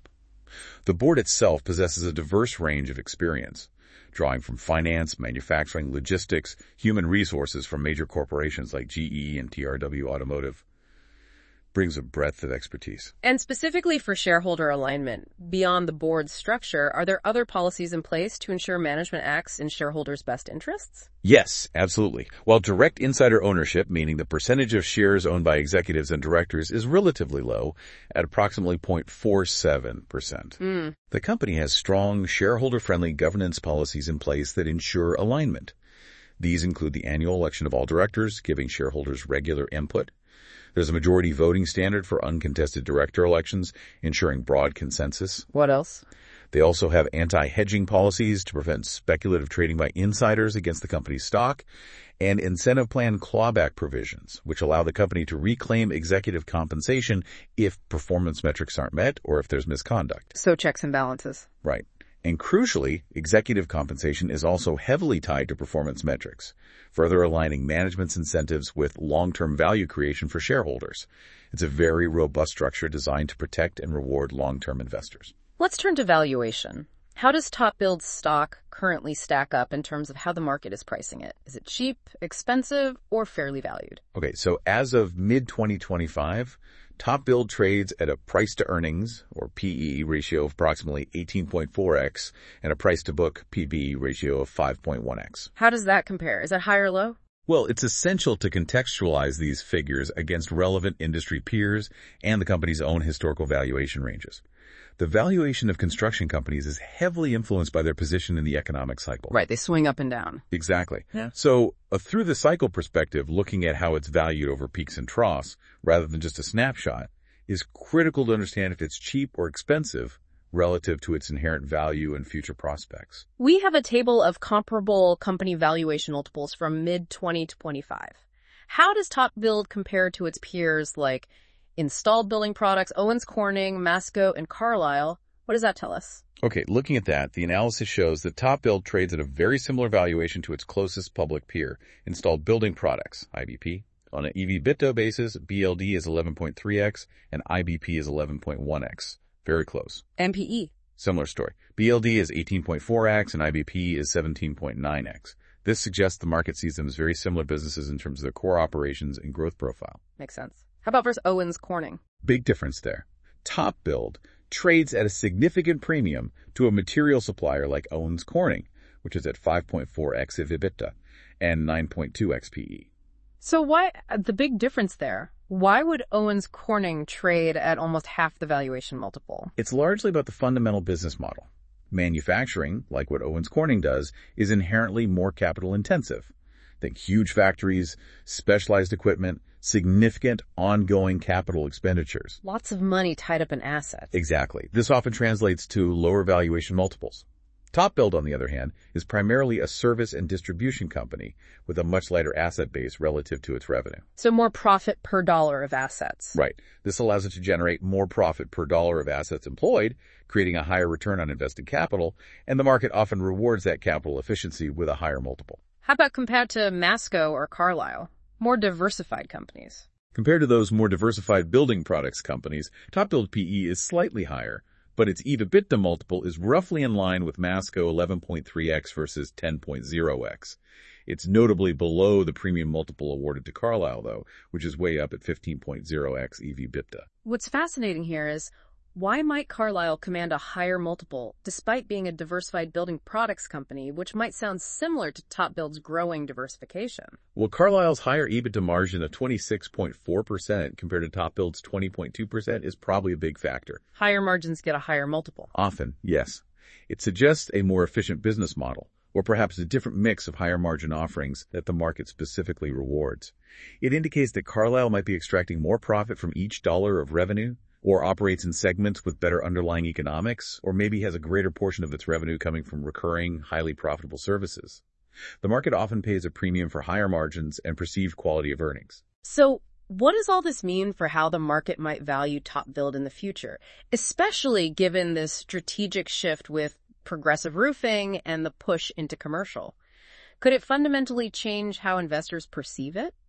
The board itself possesses a diverse range of experience, drawing from finance, manufacturing, logistics, human resources from major corporations like G E and T R W Automotive. Brings a breadth of expertise. And specifically for shareholder alignment, beyond the board's structure, are there other policies in place to ensure management acts in shareholders' best interests? Yes, absolutely. While direct insider ownership, meaning the percentage of shares owned by executives and directors, is relatively low at approximately zero point four seven percent. Mm. The company has strong shareholder-friendly governance policies in place that ensure alignment. These include the annual election of all directors, giving shareholders regular input. There's a majority voting standard for uncontested director elections, ensuring broad consensus. What else? They also have anti-hedging policies to prevent speculative trading by insiders against the company's stock, and incentive plan clawback provisions, which allow the company to reclaim executive compensation if performance metrics aren't met or if there's misconduct. So checks and balances. Right. And crucially, executive compensation is also heavily tied to performance metrics, further aligning management's incentives with long-term value creation for shareholders. It's a very robust structure designed to protect and reward long-term investors. Let's turn to valuation. How does TopBuild's stock currently stack up in terms of how the market is pricing it? Is it cheap, expensive, or fairly valued? Okay, so as of mid twenty twenty-five, TopBuild trades at a price-to-earnings, or P E, ratio of approximately eighteen point four x and a price-to-book, P B, ratio of five point one x. How does that compare? Is that high or low? Well, it's essential to contextualize these figures against relevant industry peers and the company's own historical valuation ranges. The valuation of construction companies is heavily influenced by their position in the economic cycle. Right, they swing up and down. Exactly. Yeah. So, a through-the-cycle perspective, looking at how it's valued over peaks and troughs, rather than just a snapshot, is critical to understand if it's cheap or expensive relative to its inherent value and future prospects. We have a table of comparable company valuation multiples from mid twenty twenty-five. How does TopBuild compare to its peers like Installed Building Products, Owens Corning, Masco, and Carlisle? What does that tell us? Okay, looking at that, the analysis shows that TopBuild trades at a very similar valuation to its closest public peer, Installed Building Products, I B P. On an E V/EBITDA basis, B L D is eleven point three x and I B P is eleven point one x. Very close. M P E. Similar story. B L D is eighteen point four x and I B P is seventeen point nine x. This suggests the market sees them as very similar businesses in terms of their core operations and growth profile. Makes sense. How about versus Owens Corning? Big difference there. TopBuild trades at a significant premium to a material supplier like Owens Corning, which is at five point four x E V/EBITDA and nine point two x P E. So why the big difference there? Why would Owens Corning trade at almost half the valuation multiple? It's largely about the fundamental business model. Manufacturing, like what Owens Corning does, is inherently more capital intensive. Think huge factories, specialized equipment, significant ongoing capital expenditures. Lots of money tied up in assets. Exactly. This often translates to lower valuation multiples. TopBuild, on the other hand, is primarily a service and distribution company with a much lighter asset base relative to its revenue. So more profit per dollar of assets. Right. This allows it to generate more profit per dollar of assets employed, creating a higher return on invested capital, and the market often rewards that capital efficiency with a higher multiple. How about compared to Masco or Carlisle? More diversified companies. Compared to those more diversified building products companies, TopBuild P E is slightly higher, but its E V/EBITDA multiple is roughly in line with Masco eleven point three x versus ten point oh x. It's notably below the premium multiple awarded to Carlisle, though, which is way up at fifteen point oh x E V/EBITDA. What's fascinating here is, why might Carlisle command a higher multiple despite being a diversified building products company, which might sound similar to TopBuild's growing diversification? Well, Carlisle's higher EBITDA margin of twenty-six point four percent compared to TopBuild's twenty point two percent is probably a big factor. Higher margins get a higher multiple. Often, yes. It suggests a more efficient business model, or perhaps a different mix of higher margin offerings that the market specifically rewards. It indicates that Carlisle might be extracting more profit from each dollar of revenue, or operates in segments with better underlying economics, or maybe has a greater portion of its revenue coming from recurring, highly profitable services. The market often pays a premium for higher margins and perceived quality of earnings. So, what does all this mean for how the market might value TopBuild in the future, especially given this strategic shift with progressive roofing and the push into commercial? Could it fundamentally change how investors perceive it?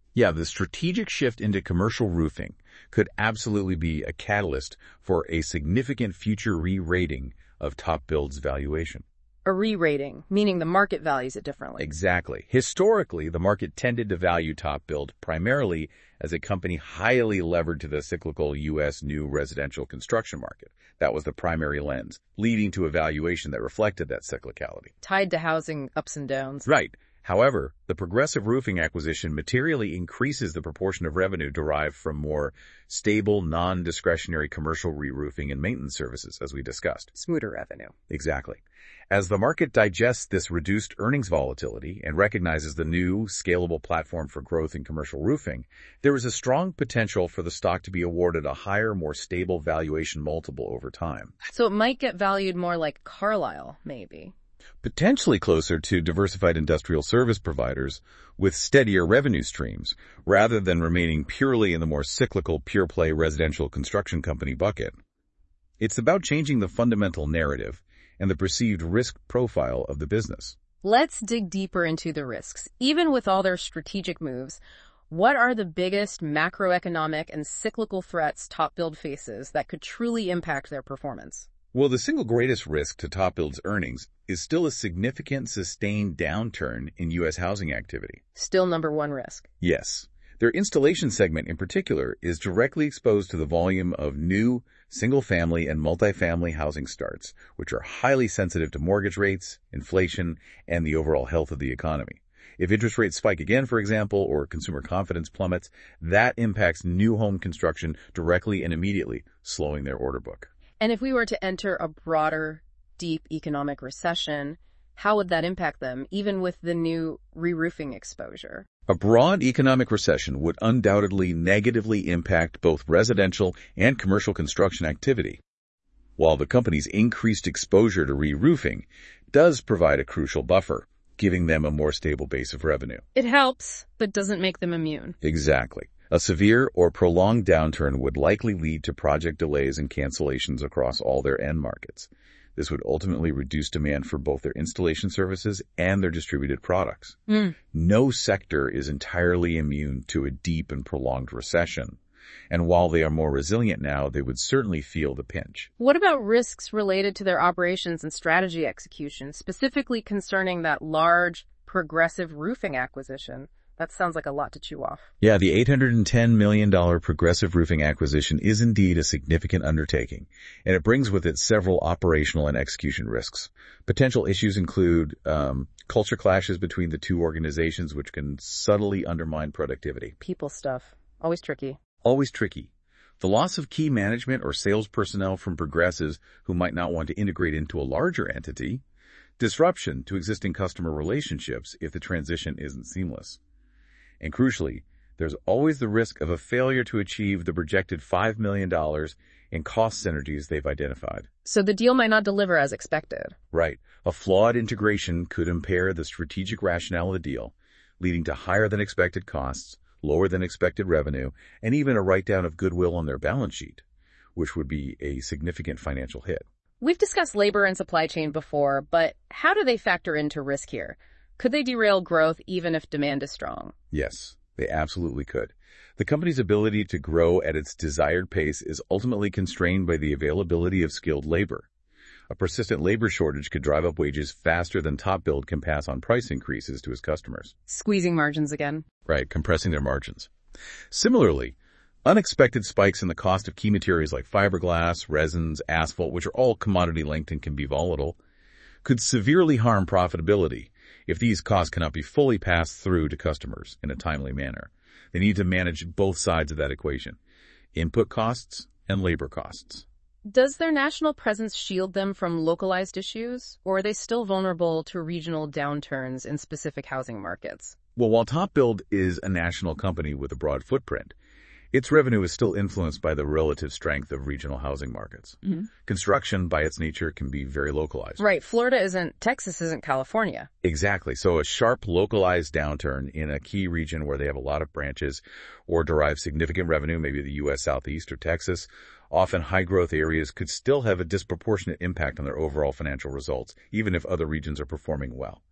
Yeah, the strategic shift into commercial roofing could absolutely be a catalyst for a significant future re-rating of TopBuild's valuation. A re-rating, meaning the market values it differently. Exactly. Historically, the market tended to value TopBuild primarily as a company highly levered to the cyclical U S new residential construction market. That was the primary lens, leading to a valuation that reflected that cyclicality. Tied to housing ups and downs. Right. However, the Progressive Roofing acquisition materially increases the proportion of revenue derived from more stable, non-discretionary commercial re-roofing and maintenance services, as we discussed. Smoother revenue. Exactly. As the market digests this reduced earnings volatility and recognizes the new, scalable platform for growth in commercial roofing, there is a strong potential for the stock to be awarded a higher, more stable valuation multiple over time. So it might get valued more like Carlisle, maybe. Potentially closer to diversified industrial service providers with steadier revenue streams, rather than remaining purely in the more cyclical pure-play residential construction company bucket. It's about changing the fundamental narrative and the perceived risk profile of the business. Let's dig deeper into the risks. Even with all their strategic moves, what are the biggest macroeconomic and cyclical threats TopBuild faces that could truly impact their performance? Well, the single greatest risk to TopBuild's earnings is still a significant sustained downturn in U S housing activity. Still number one risk. Yes. Their installation segment in particular is directly exposed to the volume of new single-family and multifamily housing starts, which are highly sensitive to mortgage rates, inflation, and the overall health of the economy. If interest rates spike again, for example, or consumer confidence plummets, that impacts new home construction directly and immediately, slowing their order book. And if we were to enter a broader, deep economic recession, how would that impact them, even with the new re-roofing exposure? A broad economic recession would undoubtedly negatively impact both residential and commercial construction activity, while the company's increased exposure to re-roofing does provide a crucial buffer, giving them a more stable base of revenue. It helps, but doesn't make them immune. Exactly. A severe or prolonged downturn would likely lead to project delays and cancellations across all their end markets. This would ultimately reduce demand for both their installation services and their distributed products. Mm. No sector is entirely immune to a deep and prolonged recession, and while they are more resilient now, they would certainly feel the pinch. What about risks related to their operations and strategy execution, specifically concerning that large, Progressive Roofing acquisition? That sounds like a lot to chew off. Yeah, the eight hundred ten million dollars Progressive Roofing acquisition is indeed a significant undertaking, and it brings with it several operational and execution risks. Potential issues include um, culture clashes between the two organizations, which can subtly undermine productivity. People stuff. Always tricky. Always tricky. The loss of key management or sales personnel from Progressives who might not want to integrate into a larger entity. Disruption to existing customer relationships if the transition isn't seamless. And crucially, there's always the risk of a failure to achieve the projected five million dollars in cost synergies they've identified. So the deal might not deliver as expected. Right. A flawed integration could impair the strategic rationale of the deal, leading to higher than expected costs, lower than expected revenue, and even a write-down of goodwill on their balance sheet, which would be a significant financial hit. We've discussed labor and supply chain before, but how do they factor into risk here? Could they derail growth even if demand is strong? Yes, they absolutely could. The company's ability to grow at its desired pace is ultimately constrained by the availability of skilled labor. A persistent labor shortage could drive up wages faster than TopBuild can pass on price increases to its customers. Squeezing margins again. Right, compressing their margins. Similarly, unexpected spikes in the cost of key materials like fiberglass, resins, asphalt, which are all commodity-linked and can be volatile, could severely harm profitability if these costs cannot be fully passed through to customers in a timely manner. They need to manage both sides of that equation, input costs and labor costs. Does their national presence shield them from localized issues, or are they still vulnerable to regional downturns in specific housing markets? Well, while TopBuild is a national company with a broad footprint, its revenue is still influenced by the relative strength of regional housing markets. Mm-hmm. Construction, by its nature, can be very localized. Right. Florida isn't, Texas isn't California. Exactly. So a sharp localized downturn in a key region where they have a lot of branches or derive significant revenue, maybe the U S Southeast or Texas, often high-growth areas could still have a disproportionate impact on their overall financial results, even if other regions are performing well.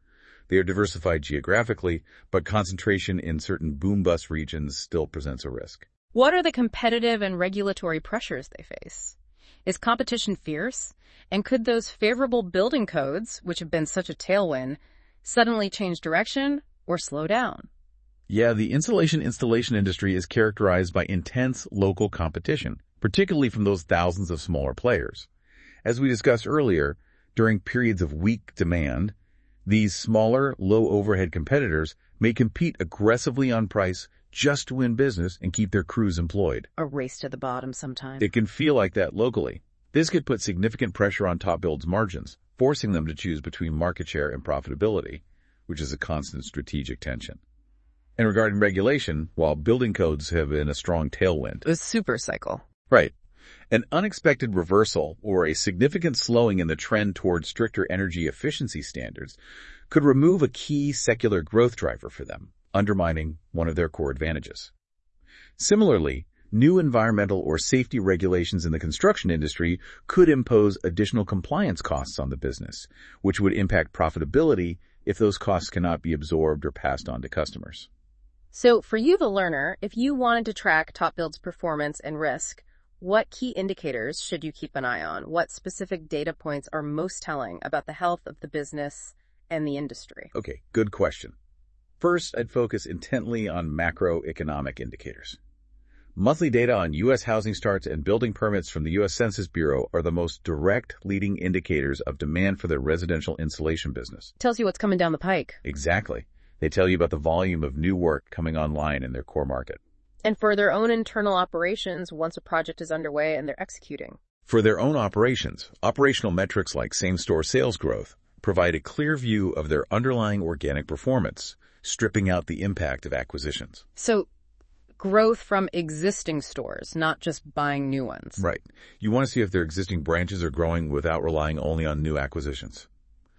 They are diversified geographically, but concentration in certain boom-bust regions still presents a risk. What are the competitive and regulatory pressures they face? Is competition fierce? And could those favorable building codes, which have been such a tailwind, suddenly change direction or slow down? Yeah, the insulation installation industry is characterized by intense local competition, particularly from those thousands of smaller players. As we discussed earlier, during periods of weak demand, these smaller, low-overhead competitors may compete aggressively on price just to win business and keep their crews employed. A race to the bottom sometimes. It can feel like that locally. This could put significant pressure on TopBuild's margins, forcing them to choose between market share and profitability, which is a constant strategic tension. And regarding regulation, while building codes have been a strong tailwind. A super cycle. Right. An unexpected reversal or a significant slowing in the trend towards stricter energy efficiency standards could remove a key secular growth driver for them, undermining one of their core advantages. Similarly, new environmental or safety regulations in the construction industry could impose additional compliance costs on the business, which would impact profitability if those costs cannot be absorbed or passed on to customers. So for you, the learner, if you wanted to track TopBuild's performance and risk, what key indicators should you keep an eye on? What specific data points are most telling about the health of the business and the industry? Okay, good question. First, I'd focus intently on macroeconomic indicators. Monthly data on U S housing starts and building permits from the U S Census Bureau are the most direct leading indicators of demand for their residential insulation business. Tells you what's coming down the pike. Exactly. They tell you about the volume of new work coming online in their core market. And for their own internal operations once a project is underway and they're executing. For their own operations, operational metrics like same-store sales growth provide a clear view of their underlying organic performance, stripping out the impact of acquisitions. So, growth from existing stores, not just buying new ones. Right. You want to see if their existing branches are growing without relying only on new acquisitions.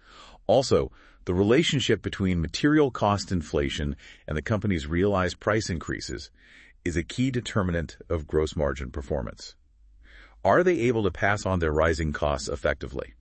Also, the relationship between material cost inflation and the company's realized price increases is a key determinant of gross margin performance. Are they able to pass on their rising costs effectively?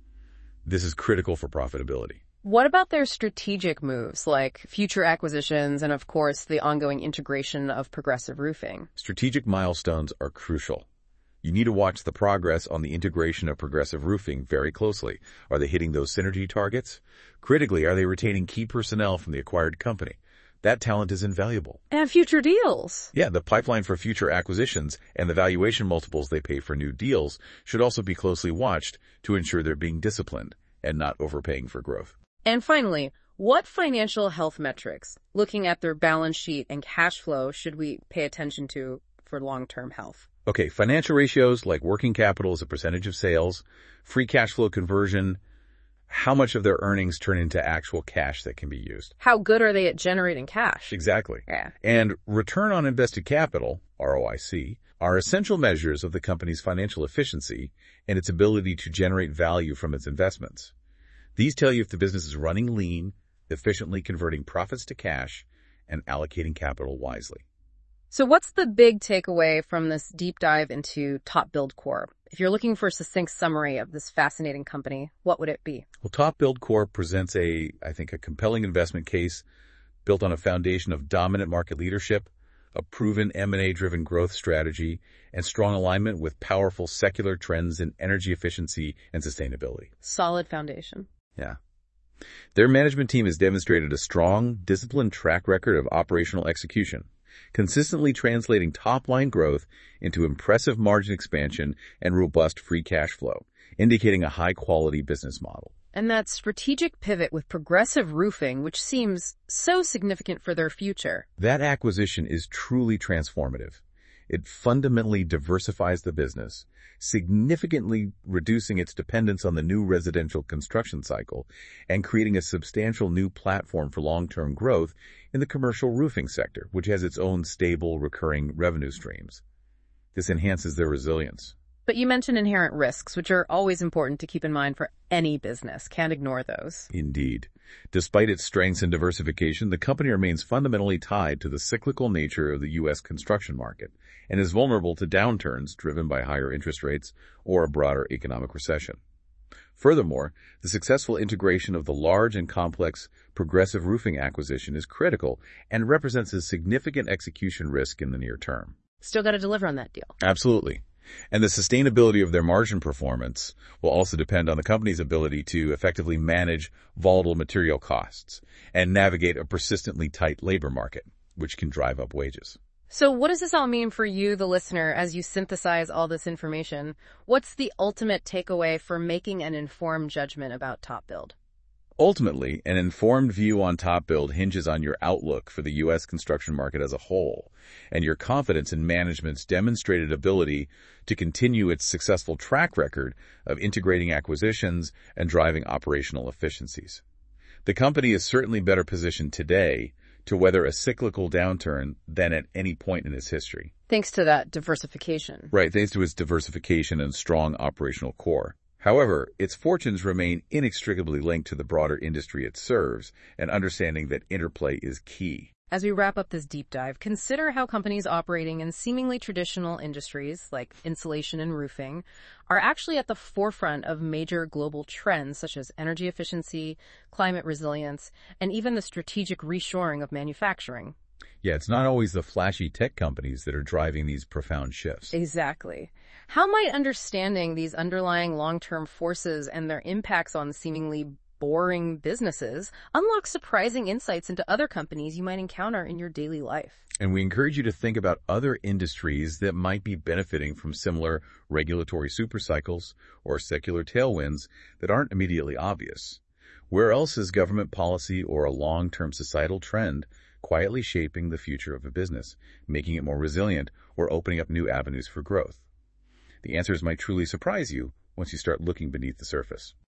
This is critical for profitability. What about their strategic moves, like future acquisitions and, of course, the ongoing integration of Progressive Roofing? Strategic milestones are crucial. You need to watch the progress on the integration of Progressive Roofing very closely. Are they hitting those synergy targets? Critically, are they retaining key personnel from the acquired company? That talent is invaluable. And future deals. Yeah, the pipeline for future acquisitions and the valuation multiples they pay for new deals should also be closely watched to ensure they're being disciplined and not overpaying for growth. And finally, what financial health metrics, looking at their balance sheet and cash flow, should we pay attention to for long-term health? Okay, financial ratios like working capital as a percentage of sales, free cash flow conversion, how much of their earnings turn into actual cash that can be used. How good are they at generating cash? Exactly. Yeah. And return on invested capital, R O I C, are essential measures of the company's financial efficiency and its ability to generate value from its investments. These tell you if the business is running lean, efficiently converting profits to cash, and allocating capital wisely. So what's the big takeaway from this deep dive into TopBuild Corp? If you're looking for a succinct summary of this fascinating company, what would it be? Well, TopBuild Corp presents a, I think, a compelling investment case built on a foundation of dominant market leadership, a proven M and A-driven growth strategy, and strong alignment with powerful secular trends in energy efficiency and sustainability. Solid foundation. Yeah. Their management team has demonstrated a strong, disciplined track record of operational execution, consistently translating top-line growth into impressive margin expansion and robust free cash flow, indicating a high-quality business model. And that strategic pivot with Progressive Roofing, which seems so significant for their future. That acquisition is truly transformative. It fundamentally diversifies the business, significantly reducing its dependence on the new residential construction cycle and creating a substantial new platform for long-term growth in the commercial roofing sector, which has its own stable, recurring revenue streams. This enhances their resilience. But you mentioned inherent risks, which are always important to keep in mind for any business. Can't ignore those. Indeed. Despite its strengths and diversification, the company remains fundamentally tied to the cyclical nature of the U S construction market and is vulnerable to downturns driven by higher interest rates or a broader economic recession. Furthermore, the successful integration of the large and complex Progressive Roofing acquisition is critical and represents a significant execution risk in the near term. Still got to deliver on that deal. Absolutely. And the sustainability of their margin performance will also depend on the company's ability to effectively manage volatile material costs and navigate a persistently tight labor market, which can drive up wages. So what does this all mean for you, the listener, as you synthesize all this information? What's the ultimate takeaway for making an informed judgment about TopBuild? Ultimately, an informed view on TopBuild hinges on your outlook for the U S construction market as a whole and your confidence in management's demonstrated ability to continue its successful track record of integrating acquisitions and driving operational efficiencies. The company is certainly better positioned today to weather a cyclical downturn than at any point in its history. Thanks to that diversification. Right, thanks to its diversification and strong operational core. However, its fortunes remain inextricably linked to the broader industry it serves, and understanding that interplay is key. As we wrap up this deep dive, consider how companies operating in seemingly traditional industries like insulation and roofing are actually at the forefront of major global trends such as energy efficiency, climate resilience, and even the strategic reshoring of manufacturing. Yeah, it's not always the flashy tech companies that are driving these profound shifts. Exactly. How might understanding these underlying long-term forces and their impacts on seemingly boring businesses unlock surprising insights into other companies you might encounter in your daily life? And we encourage you to think about other industries that might be benefiting from similar regulatory supercycles or secular tailwinds that aren't immediately obvious. Where else is government policy or a long-term societal trend quietly shaping the future of a business, making it more resilient, or opening up new avenues for growth? The answers might truly surprise you once you start looking beneath the surface.